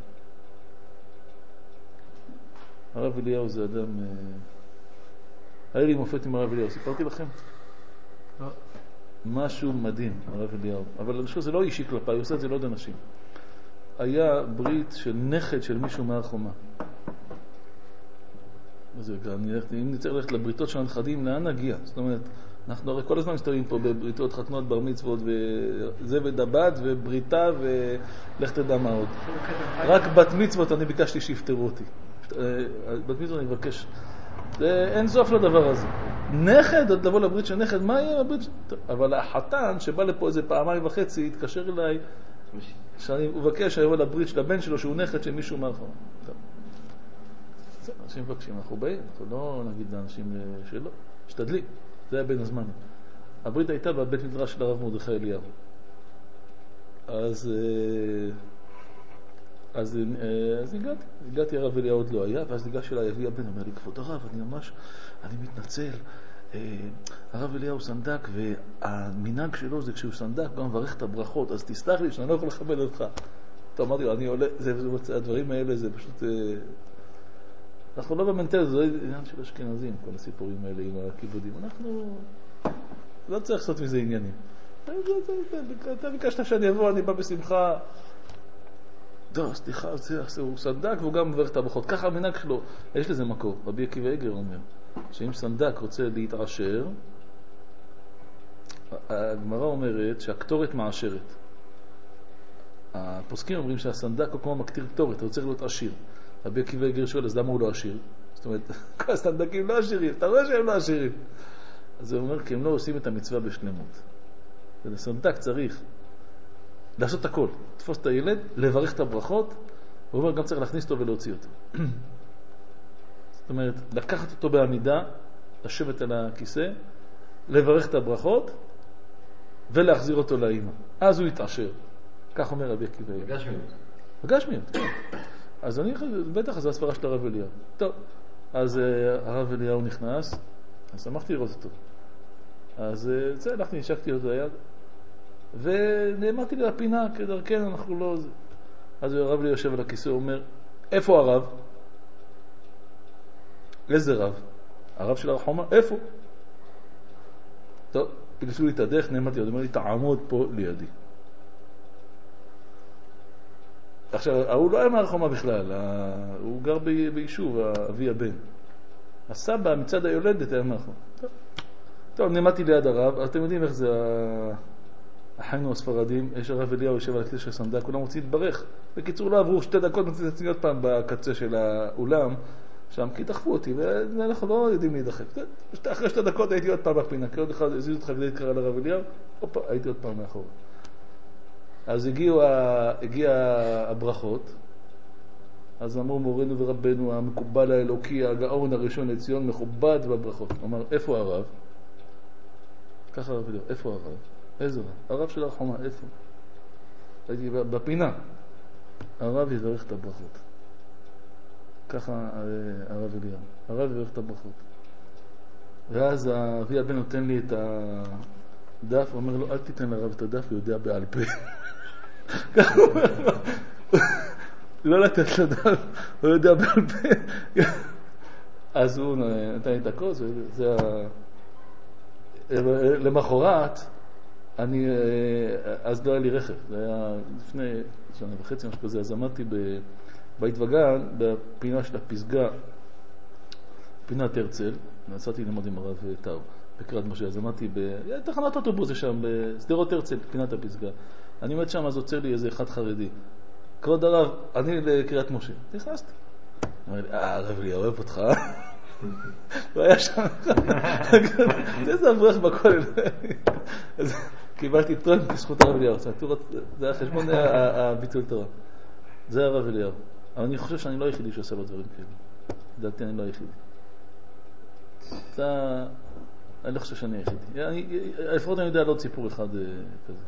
S2: הרב אליהו זה אדם... היה לי מופת עם הרב אליהו, סיפרתי לכם? לא. משהו מדהים, הרב אליהו. אבל אני חושב שזה לא אישי כלפי, הוא עושה את זה לעוד אנשים. היה ברית של נכד של מישהו מהר חומה. אם נצטרך ללכת לבריתות של הנכדים, לאן נגיע? זאת אומרת, אנחנו הרי כל הזמן מסתובבים פה בבריתות, חתנות, בר מצוות, וזה ודבת, ובריתה, ולך תדע מה עוד. רק בת מצוות אני ביקשתי שיפטרו אותי. בת מצוות אני מבקש. אין סוף לדבר הזה. נכד, עוד לבוא לברית של נכד, מה יהיה הברית של... אבל החתן שבא לפה איזה פעמיים וחצי, התקשר אליי, שאני מבקש שיבוא לברית של הבן שלו, שהוא נכד של מישהו מאחור. אנשים מבקשים, אנחנו באים, אנחנו לא נגיד לאנשים שלא. שתדלי, זה היה בין הזמנים. הברית הייתה בבית מדרש של הרב מרדכי אליהו. אז... אז, אז הגעתי, הגעתי הרב אליהו עוד לא היה, ואז ניגש אליי אבי הבן, אומר לי, כבוד הרב, אני ממש, אני מתנצל, הרב אליהו סנדק, והמנהג שלו זה כשהוא סנדק, גם מברך את הברכות, אז תסלח לי שאני לא יכול לכבד אותך. טוב, אמרתי לו, אני עולה, זה, זה, הדברים האלה זה פשוט, אנחנו לא במנטל, זה לא עניין של אשכנזים, כל הסיפורים האלה עם הכיבודים, אנחנו לא צריך לעשות מזה עניינים. אתה ביקשת שאני אבוא, אני בא בשמחה, לא, סליחה, הוא סנדק והוא גם מברך את הברכות. ככה המנהג שלו, יש לזה מקור. רבי עקיבא איגר אומר, שאם סנדק רוצה להתעשר, הגמרא אומרת שהקטורת מעשרת. הפוסקים אומרים שהסנדק הוא כמו מקטיר קטורת, הוא צריך להיות עשיר. רבי עקיבא איגר שואל, אז למה הוא לא עשיר? זאת אומרת, כל הסנדקים לא עשירים, אתה רואה שהם לא עשירים. אז הוא אומר, כי הם לא עושים את המצווה בשלמות. ולסנדק צריך לעשות את הכל, תפוס את הילד, לברך את הברכות, הוא אומר, גם צריך להכניס אותו ולהוציא אותו. זאת אומרת, לקחת אותו בעמידה, לשבת על הכיסא, לברך את הברכות, ולהחזיר אותו לאמא. אז הוא יתעשר. כך אומר רבי עקיבא.
S4: בגשמיות.
S2: בגשמיות, כן. אז אני, בטח, זו הסברה של הרב אליהו. טוב, אז הרב אליהו נכנס, אז שמחתי לראות אותו. אז זה, הלכתי, נשקתי אותו היד, ונעמדתי לי לפינה, כדרכנו אנחנו לא... אז הרב לי יושב על הכיסא, הוא אומר, איפה הרב? איזה רב? הרב של הרחומה? איפה? טוב, פילסו לי את הדרך, נעמדתי, הוא אומר לי, תעמוד פה לידי. עכשיו, הוא לא היה מהרחומה בכלל, הוא גר ביישוב, אבי הבן. הסבא מצד היולדת היה מהרחומה. טוב, טוב, נעמדתי ליד הרב, אתם יודעים איך זה... החיינו הספרדים, יש הרב אליהו יושב על הכיסא של סנדק, כולם רוצים להתברך. בקיצור, לא עברו שתי דקות, מצאתי עצמי עוד פעם בקצה של האולם, שם, כי דחפו אותי, ואנחנו לא יודעים להידחף. אחרי שתי דקות הייתי עוד פעם בפינה, כי עוד אחד הזיזו אותך כדי להתקרא לרב אליהו, הופה, הייתי עוד פעם מאחור. אז הגיעו, הגיע הברכות, אז אמרו מורנו ורבנו, המקובל האלוקי, הגאון הראשון לציון, מכובד בברכות. אמר, איפה הרב? ככה הרב אליהו, איפה הרב? איזה רב? הרב של הרחומה, איפה? הייתי בפינה. הרב יברך את הברכות. ככה הרב אליהו. הרב יברך את הברכות. ואז אבי הבן נותן לי את הדף, הוא אומר לו, אל תיתן לרב את הדף, הוא יודע בעל פה. ככה הוא אומר לו, לא לתת לדף, הוא יודע בעל פה. אז הוא נתן לי את הכוס, זה ה... למחרת, אני, אז לא היה לי רכב, זה היה לפני שנה וחצי, משהו כזה, אז עמדתי בבית וגן, בפינה של הפסגה, פינת הרצל, נסעתי ללמוד עם הרב טאו, בקריית משה, אז עמדתי בתחנת אוטובוס שם, בסדרות הרצל, פינת הפסגה. אני עומד שם, אז עוצר לי איזה אחד חרדי. כבוד הרב, אני לקריית משה. נכנסתי. אמר לי, אה, הרב לי, אוהב אותך. הוא היה שם. זה אברך בכל. אז קיבלתי טרון בזכות הרב אליהו. זה היה חשבון הביטול תורה. זה הרב אליהו. אבל אני חושב שאני לא היחידי שעושה לו דברים כאלה. לדעתי אני לא היחידי. אתה... אני לא חושב שאני היחידי. לפחות אני יודע על עוד סיפור אחד כזה.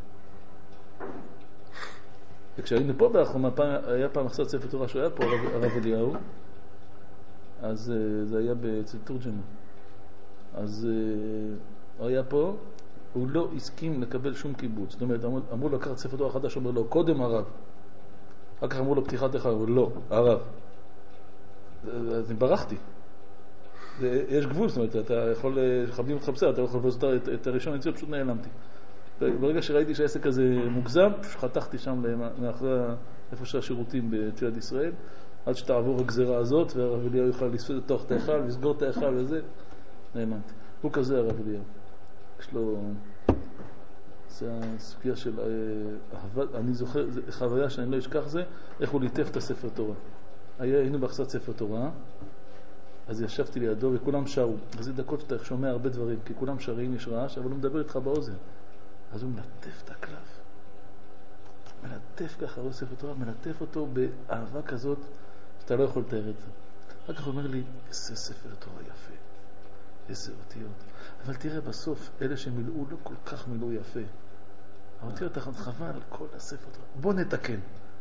S2: וכשהיינו פה באחרונה, היה פעם אחסת ספר תורה שהיה פה, הרב אליהו, אז זה היה אצל תורג'מן. אז הוא היה פה, הוא לא הסכים לקבל שום קיבוץ. זאת אומרת, אמרו לו לקחת ספר תורה חדש, אומר לו, קודם הרב. אחר כך אמרו לו פתיחת אחד, הוא לא, הרב. אז אני ברחתי. יש גבול, זאת אומרת, אתה יכול, חבדים אותך בסדר, אתה יכול לעשות את הראשון לציון, פשוט נעלמתי. ברגע שראיתי שהעסק הזה מוגזם, חתכתי שם מאחורי איפה שהשירותים בתפילת ישראל, עד שתעבור הגזרה הזאת, והרב אליהו יוכל לפתוח את ההיכל, לסגור את ההיכל וזה. נאמנתי. הוא כזה הרב אליהו. יש לו... זה הסוגיה של... אני זוכר, חוויה שאני לא אשכח זה, איך הוא ליטף את הספר תורה. היינו בהחסת ספר תורה, אז ישבתי לידו וכולם שרו. אז זה דקות שאתה שומע הרבה דברים, כי כולם שרים, יש רעש, אבל הוא מדבר איתך באוזן. אז הוא מלטף את הקלף. מלטף ככה, הוא ספר תורה, מלטף אותו באהבה כזאת, שאתה לא יכול לתאר את זה. אחר כך הוא אומר לי, איזה ספר תורה יפה, איזה אותיות. אבל תראה בסוף, אלה שמילאו לא כל כך מילאו יפה. האותיות חבל על כל הספר תורה. בוא נתקן.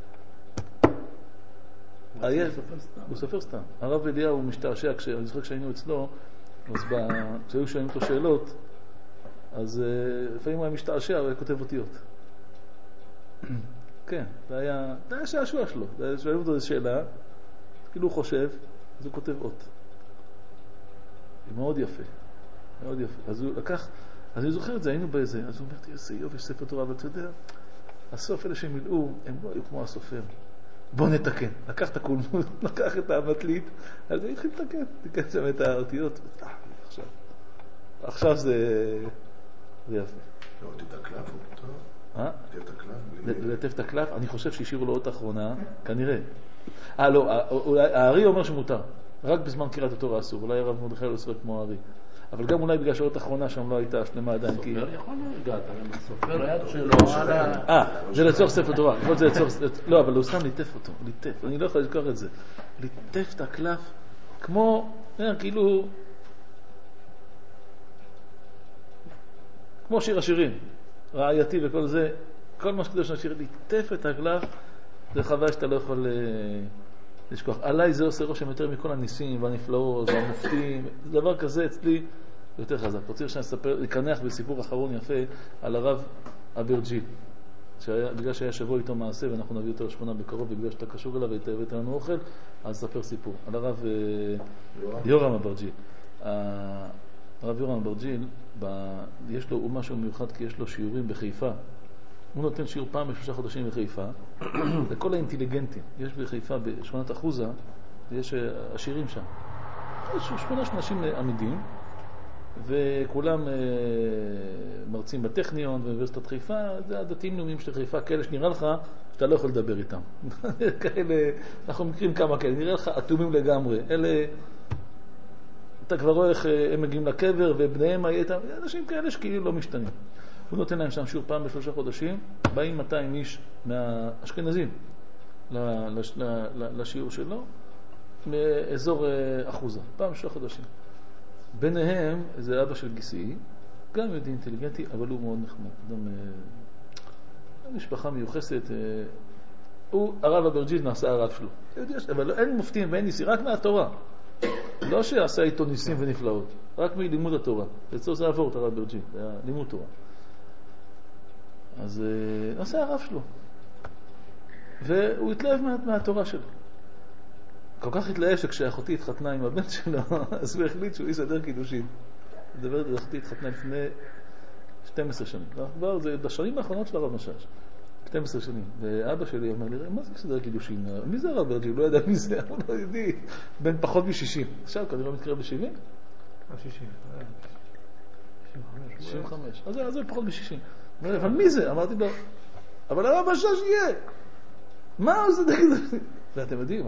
S2: הוא סופר סתם. הרב אליהו הוא משתעשע, אני זוכר כשהיינו אצלו, אז כשהיו שואלים אותו שאלות, אז לפעמים הוא היה משתעשע, הוא היה כותב אותיות. כן, זה היה שעשוע שלו. שואלים אותו איזו שאלה, כאילו הוא חושב, אז הוא כותב אות. זה מאוד יפה, מאוד יפה. אז הוא לקח, אז אני זוכר את זה, היינו באיזה, אז הוא אומר, תראה, זה יופי, ספר תורה, אבל אתה יודע, הסוף אלה שהם מילאו, הם לא היו כמו הסופר. בוא נתקן. לקח את הקולמוס, לקח את המטלית, אז הוא התחיל לתקן, תקן שם את האותיות. עכשיו, עכשיו זה יפה.
S1: לא, תדע קלף הוא טוב.
S2: אה?
S1: לטף את הקלף?
S2: לטף את הקלף, אני חושב שהשאירו לו אות האחרונה, כנראה. אה, לא, הארי אומר שמותר. רק בזמן קריאת התורה אסור. אולי הרב מרדכי לא סופר כמו הארי. אבל גם אולי בגלל שהאות האחרונה שם לא הייתה שלמה עדיין.
S4: סופר יכול להרגעת, אבל הסופר היד שלו על ה...
S2: אה, זה לצורך ספר תורה. לא, אבל הוא סתם ליטף אותו. ליטף. אני לא יכול לזכור את זה. ליטף את הקלף כמו, כאילו... כמו שיר השירים. רעייתי וכל זה. כל מה שקדוש נשאיר, ליטף את הקלף, זה חוויה שאתה לא יכול לשכוח. עליי זה עושה רושם יותר מכל הניסים והנפלאות והמופתים. זה דבר כזה אצלי יותר חזק. רוצה שאני אספר, לקנח בסיפור אחרון יפה על הרב אברג'יל. בגלל שהיה שבוע איתו מעשה, ואנחנו נביא אותו לשכונה בקרוב, ובגלל שאתה קשור אליו והבאת לנו אוכל, אז אספר סיפור. על הרב יורם אברג'יל. הרב יורם אברג'יל, יש לו משהו מיוחד, כי יש לו שיעורים בחיפה. הוא נותן שיעור פעם בשלושה חודשים בחיפה, לכל האינטליגנטים. יש בחיפה, בשכונת אחוזה, יש עשירים שם. יש שמונה אנשים עמידים, וכולם מרצים בטכניון ואוניברסיטת חיפה. זה הדתיים לאומיים של חיפה, כאלה שנראה לך שאתה לא יכול לדבר איתם. כאלה, אנחנו מכירים כמה כאלה, נראה לך אטומים לגמרי. אלה, אתה כבר רואה איך הם מגיעים לקבר, ובניהם הייתם, אנשים כאלה שכאילו לא משתנים. הוא נותן להם שם שיעור פעם בשלושה חודשים, באים מאתיים איש מהאשכנזים לשיעור שלו, מאזור אחוזה, פעם בשלושה חודשים. ביניהם זה אבא של גיסי, גם יהודי אינטליגנטי, אבל הוא מאוד נחמד. גם משפחה מיוחסת. הוא, הרב אברג'יל נעשה הרב שלו. אבל אין מופתים ואין ניסי, רק מהתורה. לא שעשה איתו ניסים ונפלאות, רק מלימוד התורה. לצור זה עבור את הרב אברג'יל, זה לימוד תורה. אז נעשה הרב שלו. והוא התלהב מה, מהתורה שלו. כל כך התלהב שכשאחותי התחתנה עם הבן שלו, אז הוא החליט שהוא יסדר קידושים. מדברת על אחותי התחתנה לפני שתים עשרה שנים. כבר זה בשנים האחרונות של הרב משש. שתים עשרה שנים. ואבא שלי אומר לי, מה זה יסדר קידושים? מי זה הרב אברג'יל? לא ידע מי זה, הוא לא ידעי. בן פחות מ-שישים. עכשיו כנראה מתקרב ב-שבעים?
S3: שישים.
S2: שישים וחמש. אז זה פחות מ-שישים. אבל מי זה? אמרתי לו, אבל הרב משש יהיה. מה הוא זה? ואתם יודעים,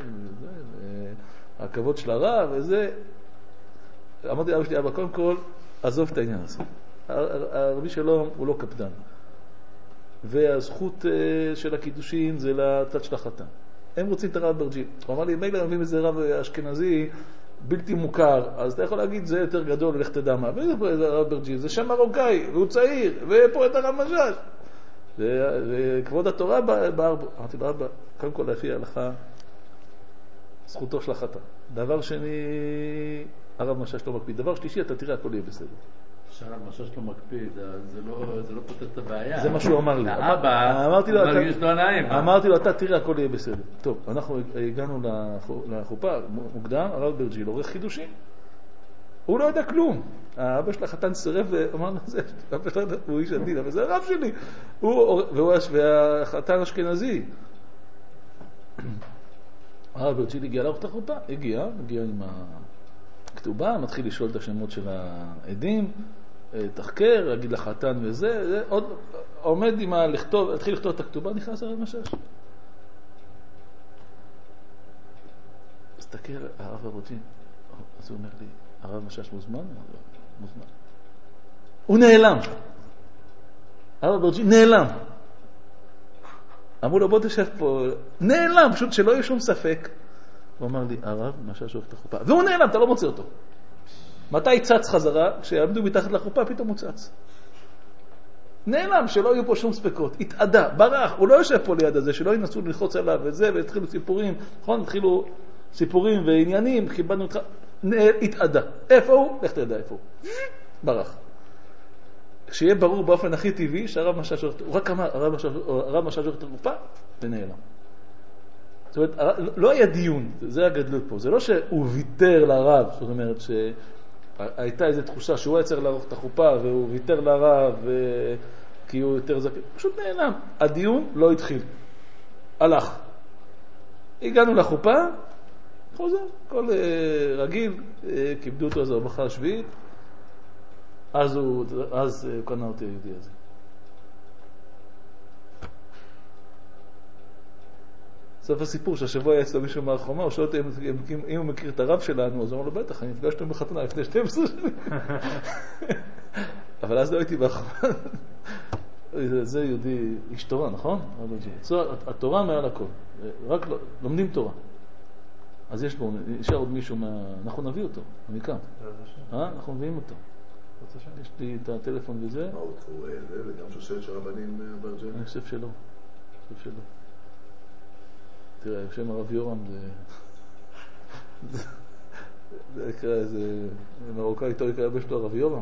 S2: הכבוד של הרב וזה. אמרתי לאבא שלי, אבא, קודם כל, עזוב את העניין הזה. הרבי שלום הוא לא קפדן. והזכות של הקידושים זה לצד של החתן. הם רוצים את הרב אברג'יל. הוא אמר לי, מילא מביאים איזה רב אשכנזי בלתי מוכר, אז אתה יכול להגיד, זה יותר גדול, לך תדע מה. ואיזה פה איזה הרב אברג'יל? זה שם מרוקאי, והוא צעיר, ופה את הרב משש. וכבוד התורה בער בו. אמרתי לו, אבא, קודם כל לפי ההלכה, זכותו של החתן. דבר שני, הרב משש לא מקפיד. דבר שלישי, אתה תראה, הכל יהיה בסדר.
S4: שהרב משש לא מקפיד, זה לא פותר את הבעיה.
S2: זה מה שהוא אמר לי.
S4: האבא, הוא מרגיש לו עיניים.
S2: אמרתי לו, אתה תראה, הכל יהיה בסדר. טוב, אנחנו הגענו לחופה, מוקדם, הרב אברג'יל עורך חידושים. הוא לא יודע כלום. האבא של החתן סירב ואמר לו, הוא איש עדין, אבל זה הרב שלי. והחתן אשכנזי. הרב ברצ'יל הגיע לערוך את החופה, הגיע, הגיע עם הכתובה, מתחיל לשאול את השמות של העדים, תחקר, להגיד לחתן וזה, זה, עוד עומד עם ה... לכתוב, התחיל לכתוב את הכתובה, נכנס הרב משש. מסתכל, הרב ברצ'יל, אז הוא אומר לי, הרב משש מוזמן? מוזמן. הוא נעלם. הרב ברצ'יל נעלם. אמרו לו, בוא תשב פה, נעלם, פשוט שלא יהיה שום ספק. הוא אמר לי, הרב, משהו שואף את החופה. והוא נעלם, אתה לא מוצא אותו. מתי צץ חזרה? כשעמדו מתחת לחופה, פתאום הוא צץ. נעלם, שלא יהיו פה שום ספקות. התעדה, ברח, הוא לא יושב פה ליד הזה, שלא ינסו ללחוץ עליו וזה, והתחילו סיפורים, נכון? התחילו סיפורים ועניינים, חיבדנו אותך, התעדה. איפה הוא? לך תדע איפה הוא. ברח. כשיהיה ברור באופן הכי טבעי שהרב משש שואף, הוא רק אמר, הרב משש שואף את החופה, ונעלם. זאת אומרת, לא היה דיון, זה הגדלות פה. זה לא שהוא ויתר לרב, זאת אומרת שהייתה איזו תחושה שהוא היה צריך לערוך את החופה, והוא ויתר לרב, כי הוא יותר זקן. פשוט נעלם. הדיון לא התחיל. הלך. הגענו לחופה, חוזר, כל רגיל, כיבדו אותו, אז הוא בחר השביעית, אז הוא, אז הוא קנה אותי היהודי הזה. סוף הסיפור שהשבוע היה אצלו מישהו מהרחומה, הוא שואל אותי אם הוא מכיר את הרב שלנו, אז הוא אומר לו, בטח, אני נפגשנו בחתונה לפני שתים עשרה שנים. אבל אז לא הייתי בחומה. זה יהודי, איש תורה, נכון? התורה מעל הכל. רק לומדים תורה. אז יש בו, נשאר עוד מישהו מה... אנחנו נביא אותו, מכאן. אנחנו מביאים אותו. יש לי את הטלפון וזה.
S1: מה, הוא זה, וגם שושלת של רבנים ברג'ן?
S2: אני חושב שלא. אני חושב שלא. תראה, שם הרב יורם זה... זה יקרא איזה... מרוקאי איתו יקרא בשלו הרב יורם.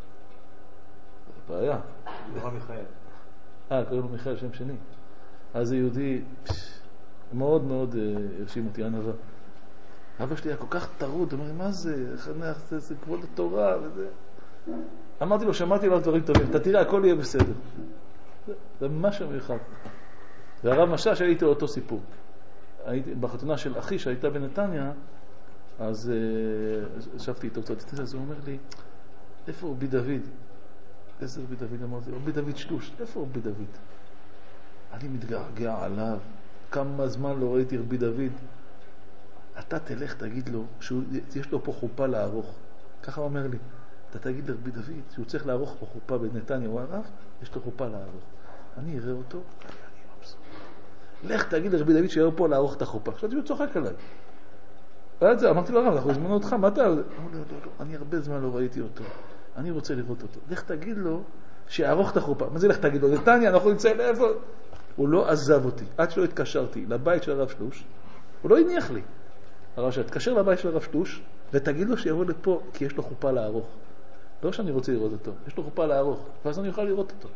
S2: זה בעיה.
S3: יורם מיכאל.
S2: אה, קוראים לו מיכאל, שם שני. אז זה יהודי מאוד מאוד הרשים אותי, ענווה. אבא שלי היה כל כך טרוד, הוא אומר, מה זה? חנך, זה, זה כבוד התורה וזה... אמרתי לו, שמעתי לו דברים טובים, אתה תראה, הכל יהיה בסדר. זה, זה ממש מיוחד. והרב משש, הייתי אותו סיפור. הייתי בחתונה של אחי שהייתה בנתניה, אז ישבתי איתו קצת, אז הוא אומר לי, איפה רבי דוד? איזה רבי דוד? אמרתי, רבי דוד שלוש, איפה רבי דוד? אני מתגעגע עליו, כמה זמן לא ראיתי רבי דוד. אתה תלך, תגיד לו, שיש לו פה חופה לערוך. ככה הוא אומר לי, אתה תגיד לרבי דוד, שהוא צריך לערוך פה חופה בנתניה, הוא הרב, יש לו חופה לערוך. אני אראה אותו, אני מבסוט. לך תגיד לרבי דוד שיראה פה לערוך את החופה. חשבתי שהוא צוחק עליי. אמרתי לו, הרב, אנחנו הזמנו אותך, מה אתה? אמר לי, לא, לא, לא, אני הרבה זמן לא ראיתי אותו. אני רוצה לראות אותו. לך תגיד לו שיערוך את החופה. מה זה לך תגיד לו? נתניה, אנחנו נמצאים לאיפה? הוא לא עזב אותי. עד שלא התקשרתי לבית של הרב שלוש, הוא לא הניח לי. הרב שתקשר לבית של הרב שלוש, ותגיד לו שיבוא לפה, כי יש לו חופה לערוך. לא שאני רוצה לראות אותו, יש לו חופה לערוך, ואז אני אוכל לראות אותו.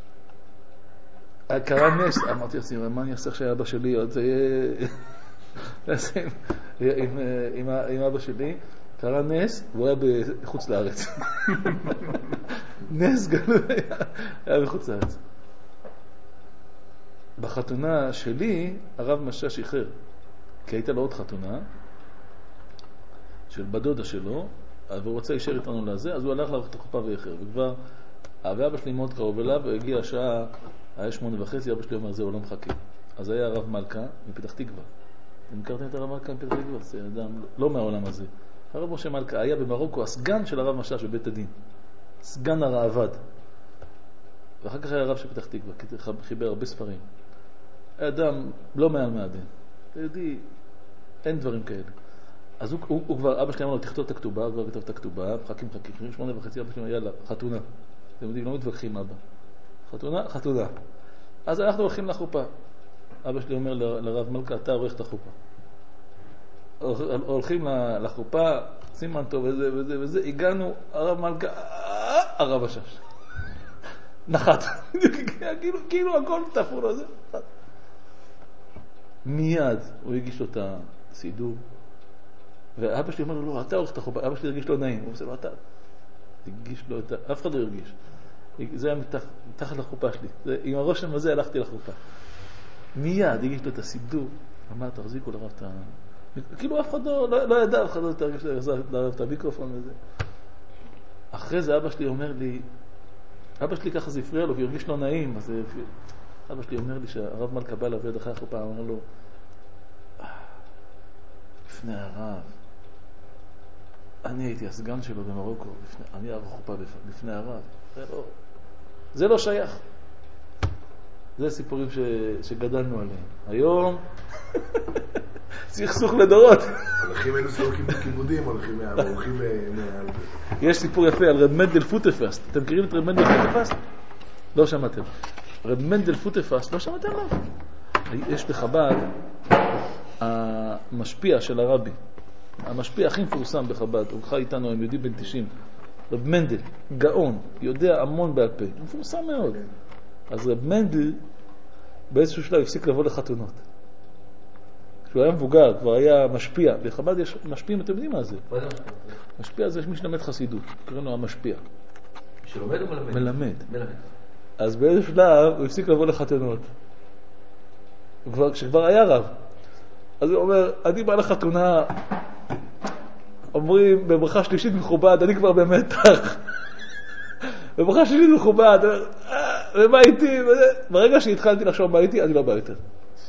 S2: קרה נס, אמרתי לעצמי, מה אני אעשה שאבא שלי עוד זה יהיה עם אבא שלי, קרה נס, והוא היה בחוץ לארץ. נס גלוי היה בחוץ לארץ. בחתונה שלי, הרב משש שחרר, כי הייתה לו עוד חתונה, של בדודה שלו, והוא רוצה להישאר איתנו לזה, אז הוא הלך לערוך את החופה ואחר, וכבר, ואבא שלי מאוד קרוב אליו, והגיע השעה, היה שמונה וחצי, אבא שלי אומר, זהו, לא מחכה. אז היה הרב מלכה מפתח תקווה. אתם הכרתם את הרב מלכה מפתח תקווה? זה אדם לא מהעולם הזה. הרב משה מלכה היה במרוקו הסגן של הרב משש בבית הדין. סגן הרעבד. ואחר כך היה הרב של פתח תקווה, כי חיבר הרבה ספרים. אדם לא מעל מהדין. אתה יודעי, אין דברים כאלה. אז הוא, הוא, הוא כבר, אבא שלי אמר לו, תכתוב את הכתובה, הוא כבר כתב את הכתובה, מחכים, מחכים, שמונה וחצי, אבא שלי אמר, יאללה, חתונה. אתם יודעים, לא מתווכחים אבא. חתונה, חתונה. אז אנחנו הולכים לחופה. אבא שלי אומר ל, לרב מלכה, אתה עורך את החופה. הולכים לחופה, סימן טוב וזה וזה וזה, הגענו, הרב מלכה, הרב השש. נחת. כאילו, כאילו הכל תפור לזה. מיד הוא הגיש לו את הסידור, ואבא שלי אומר לו, לא, אתה עורך את החופה. אבא שלי הרגיש לו נעים, הוא עושה לו, אתה הרגיש לו את ה... אף אחד לא הרגיש. זה היה מתח, מתחת לחופה שלי. זה, עם הרושם הזה הלכתי לחופה. מיד הגיש לו את הסידור, אמר, תחזיקו לרב את ה... כאילו אף אחד לא, לא, לא ידע, אף אחד לא תרגיש לרב את המיקרופון וזה. אחרי זה אבא שלי אומר לי, אבא שלי ככה זה הפריע לו, והרגיש לא נעים, אז אבא שלי אומר לי שהרב מלכה בא להביא אחרי אחרי פעם, אמר לו, לפני הרב, אני הייתי הסגן שלו במרוקו, לפני, אני ארוך חופה לפני הרב, זה לא, זה לא שייך. זה סיפורים ש, שגדלנו עליהם. היום, סכסוך לדורות.
S1: הולכים אלו סלוקים בכיבודים, הולכים מהאורחים מה...
S2: יש סיפור יפה על רב מנדל פוטפסט. אתם מכירים את רב מנדל פוטפסט? לא שמעתם. רב מנדל פוטפסט, לא שמעתם עליו? יש בחב"ד המשפיע של הרבי. המשפיע הכי מפורסם בחב"ד. הוא חי איתנו, הם יודעים בן תשעים. רב מנדל, גאון, יודע המון בעל פה. הוא מפורסם מאוד. אז רב מנדל באיזשהו שלב הפסיק לבוא לחתונות. כשהוא היה מבוגר, כבר היה משפיע. בחב"ד יש משפיעים, אתם יודעים מה זה? משפיע זה מי שלמד חסידות. קוראים לו המשפיע.
S4: שלומד או מלמד?
S2: מלמד.
S4: מלמד.
S2: אז באיזשהו שלב הוא הפסיק לבוא לחתונות. כשכבר היה רב. אז הוא אומר, אני בא לחתונה, אומרים בברכה שלישית מכובד, אני כבר במתח. בברכה שלישית מכובד, ומה איתי? ברגע שהתחלתי לחשוב מה איתי, אני לא בא יותר.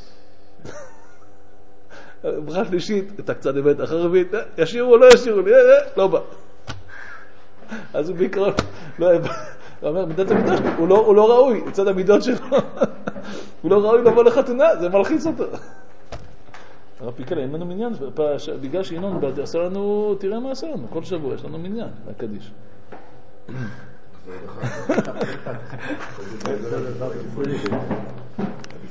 S2: בברכה שלישית, אתה קצת במתח, הרבית, ישירו או לא ישירו לי, לא בא. אז הוא בעיקרון, לא היה בא. הוא אומר, מידת המידות שלו, הוא לא ראוי, מצד המידות שלו. הוא לא ראוי לבוא לחתונה, זה מלחיץ אותו. הרב פיקלה, אין לנו מניין, בגלל שינון עשה לנו, תראה מה עשה לנו, כל שבוע יש לנו מניין, הקדיש.
S1: זה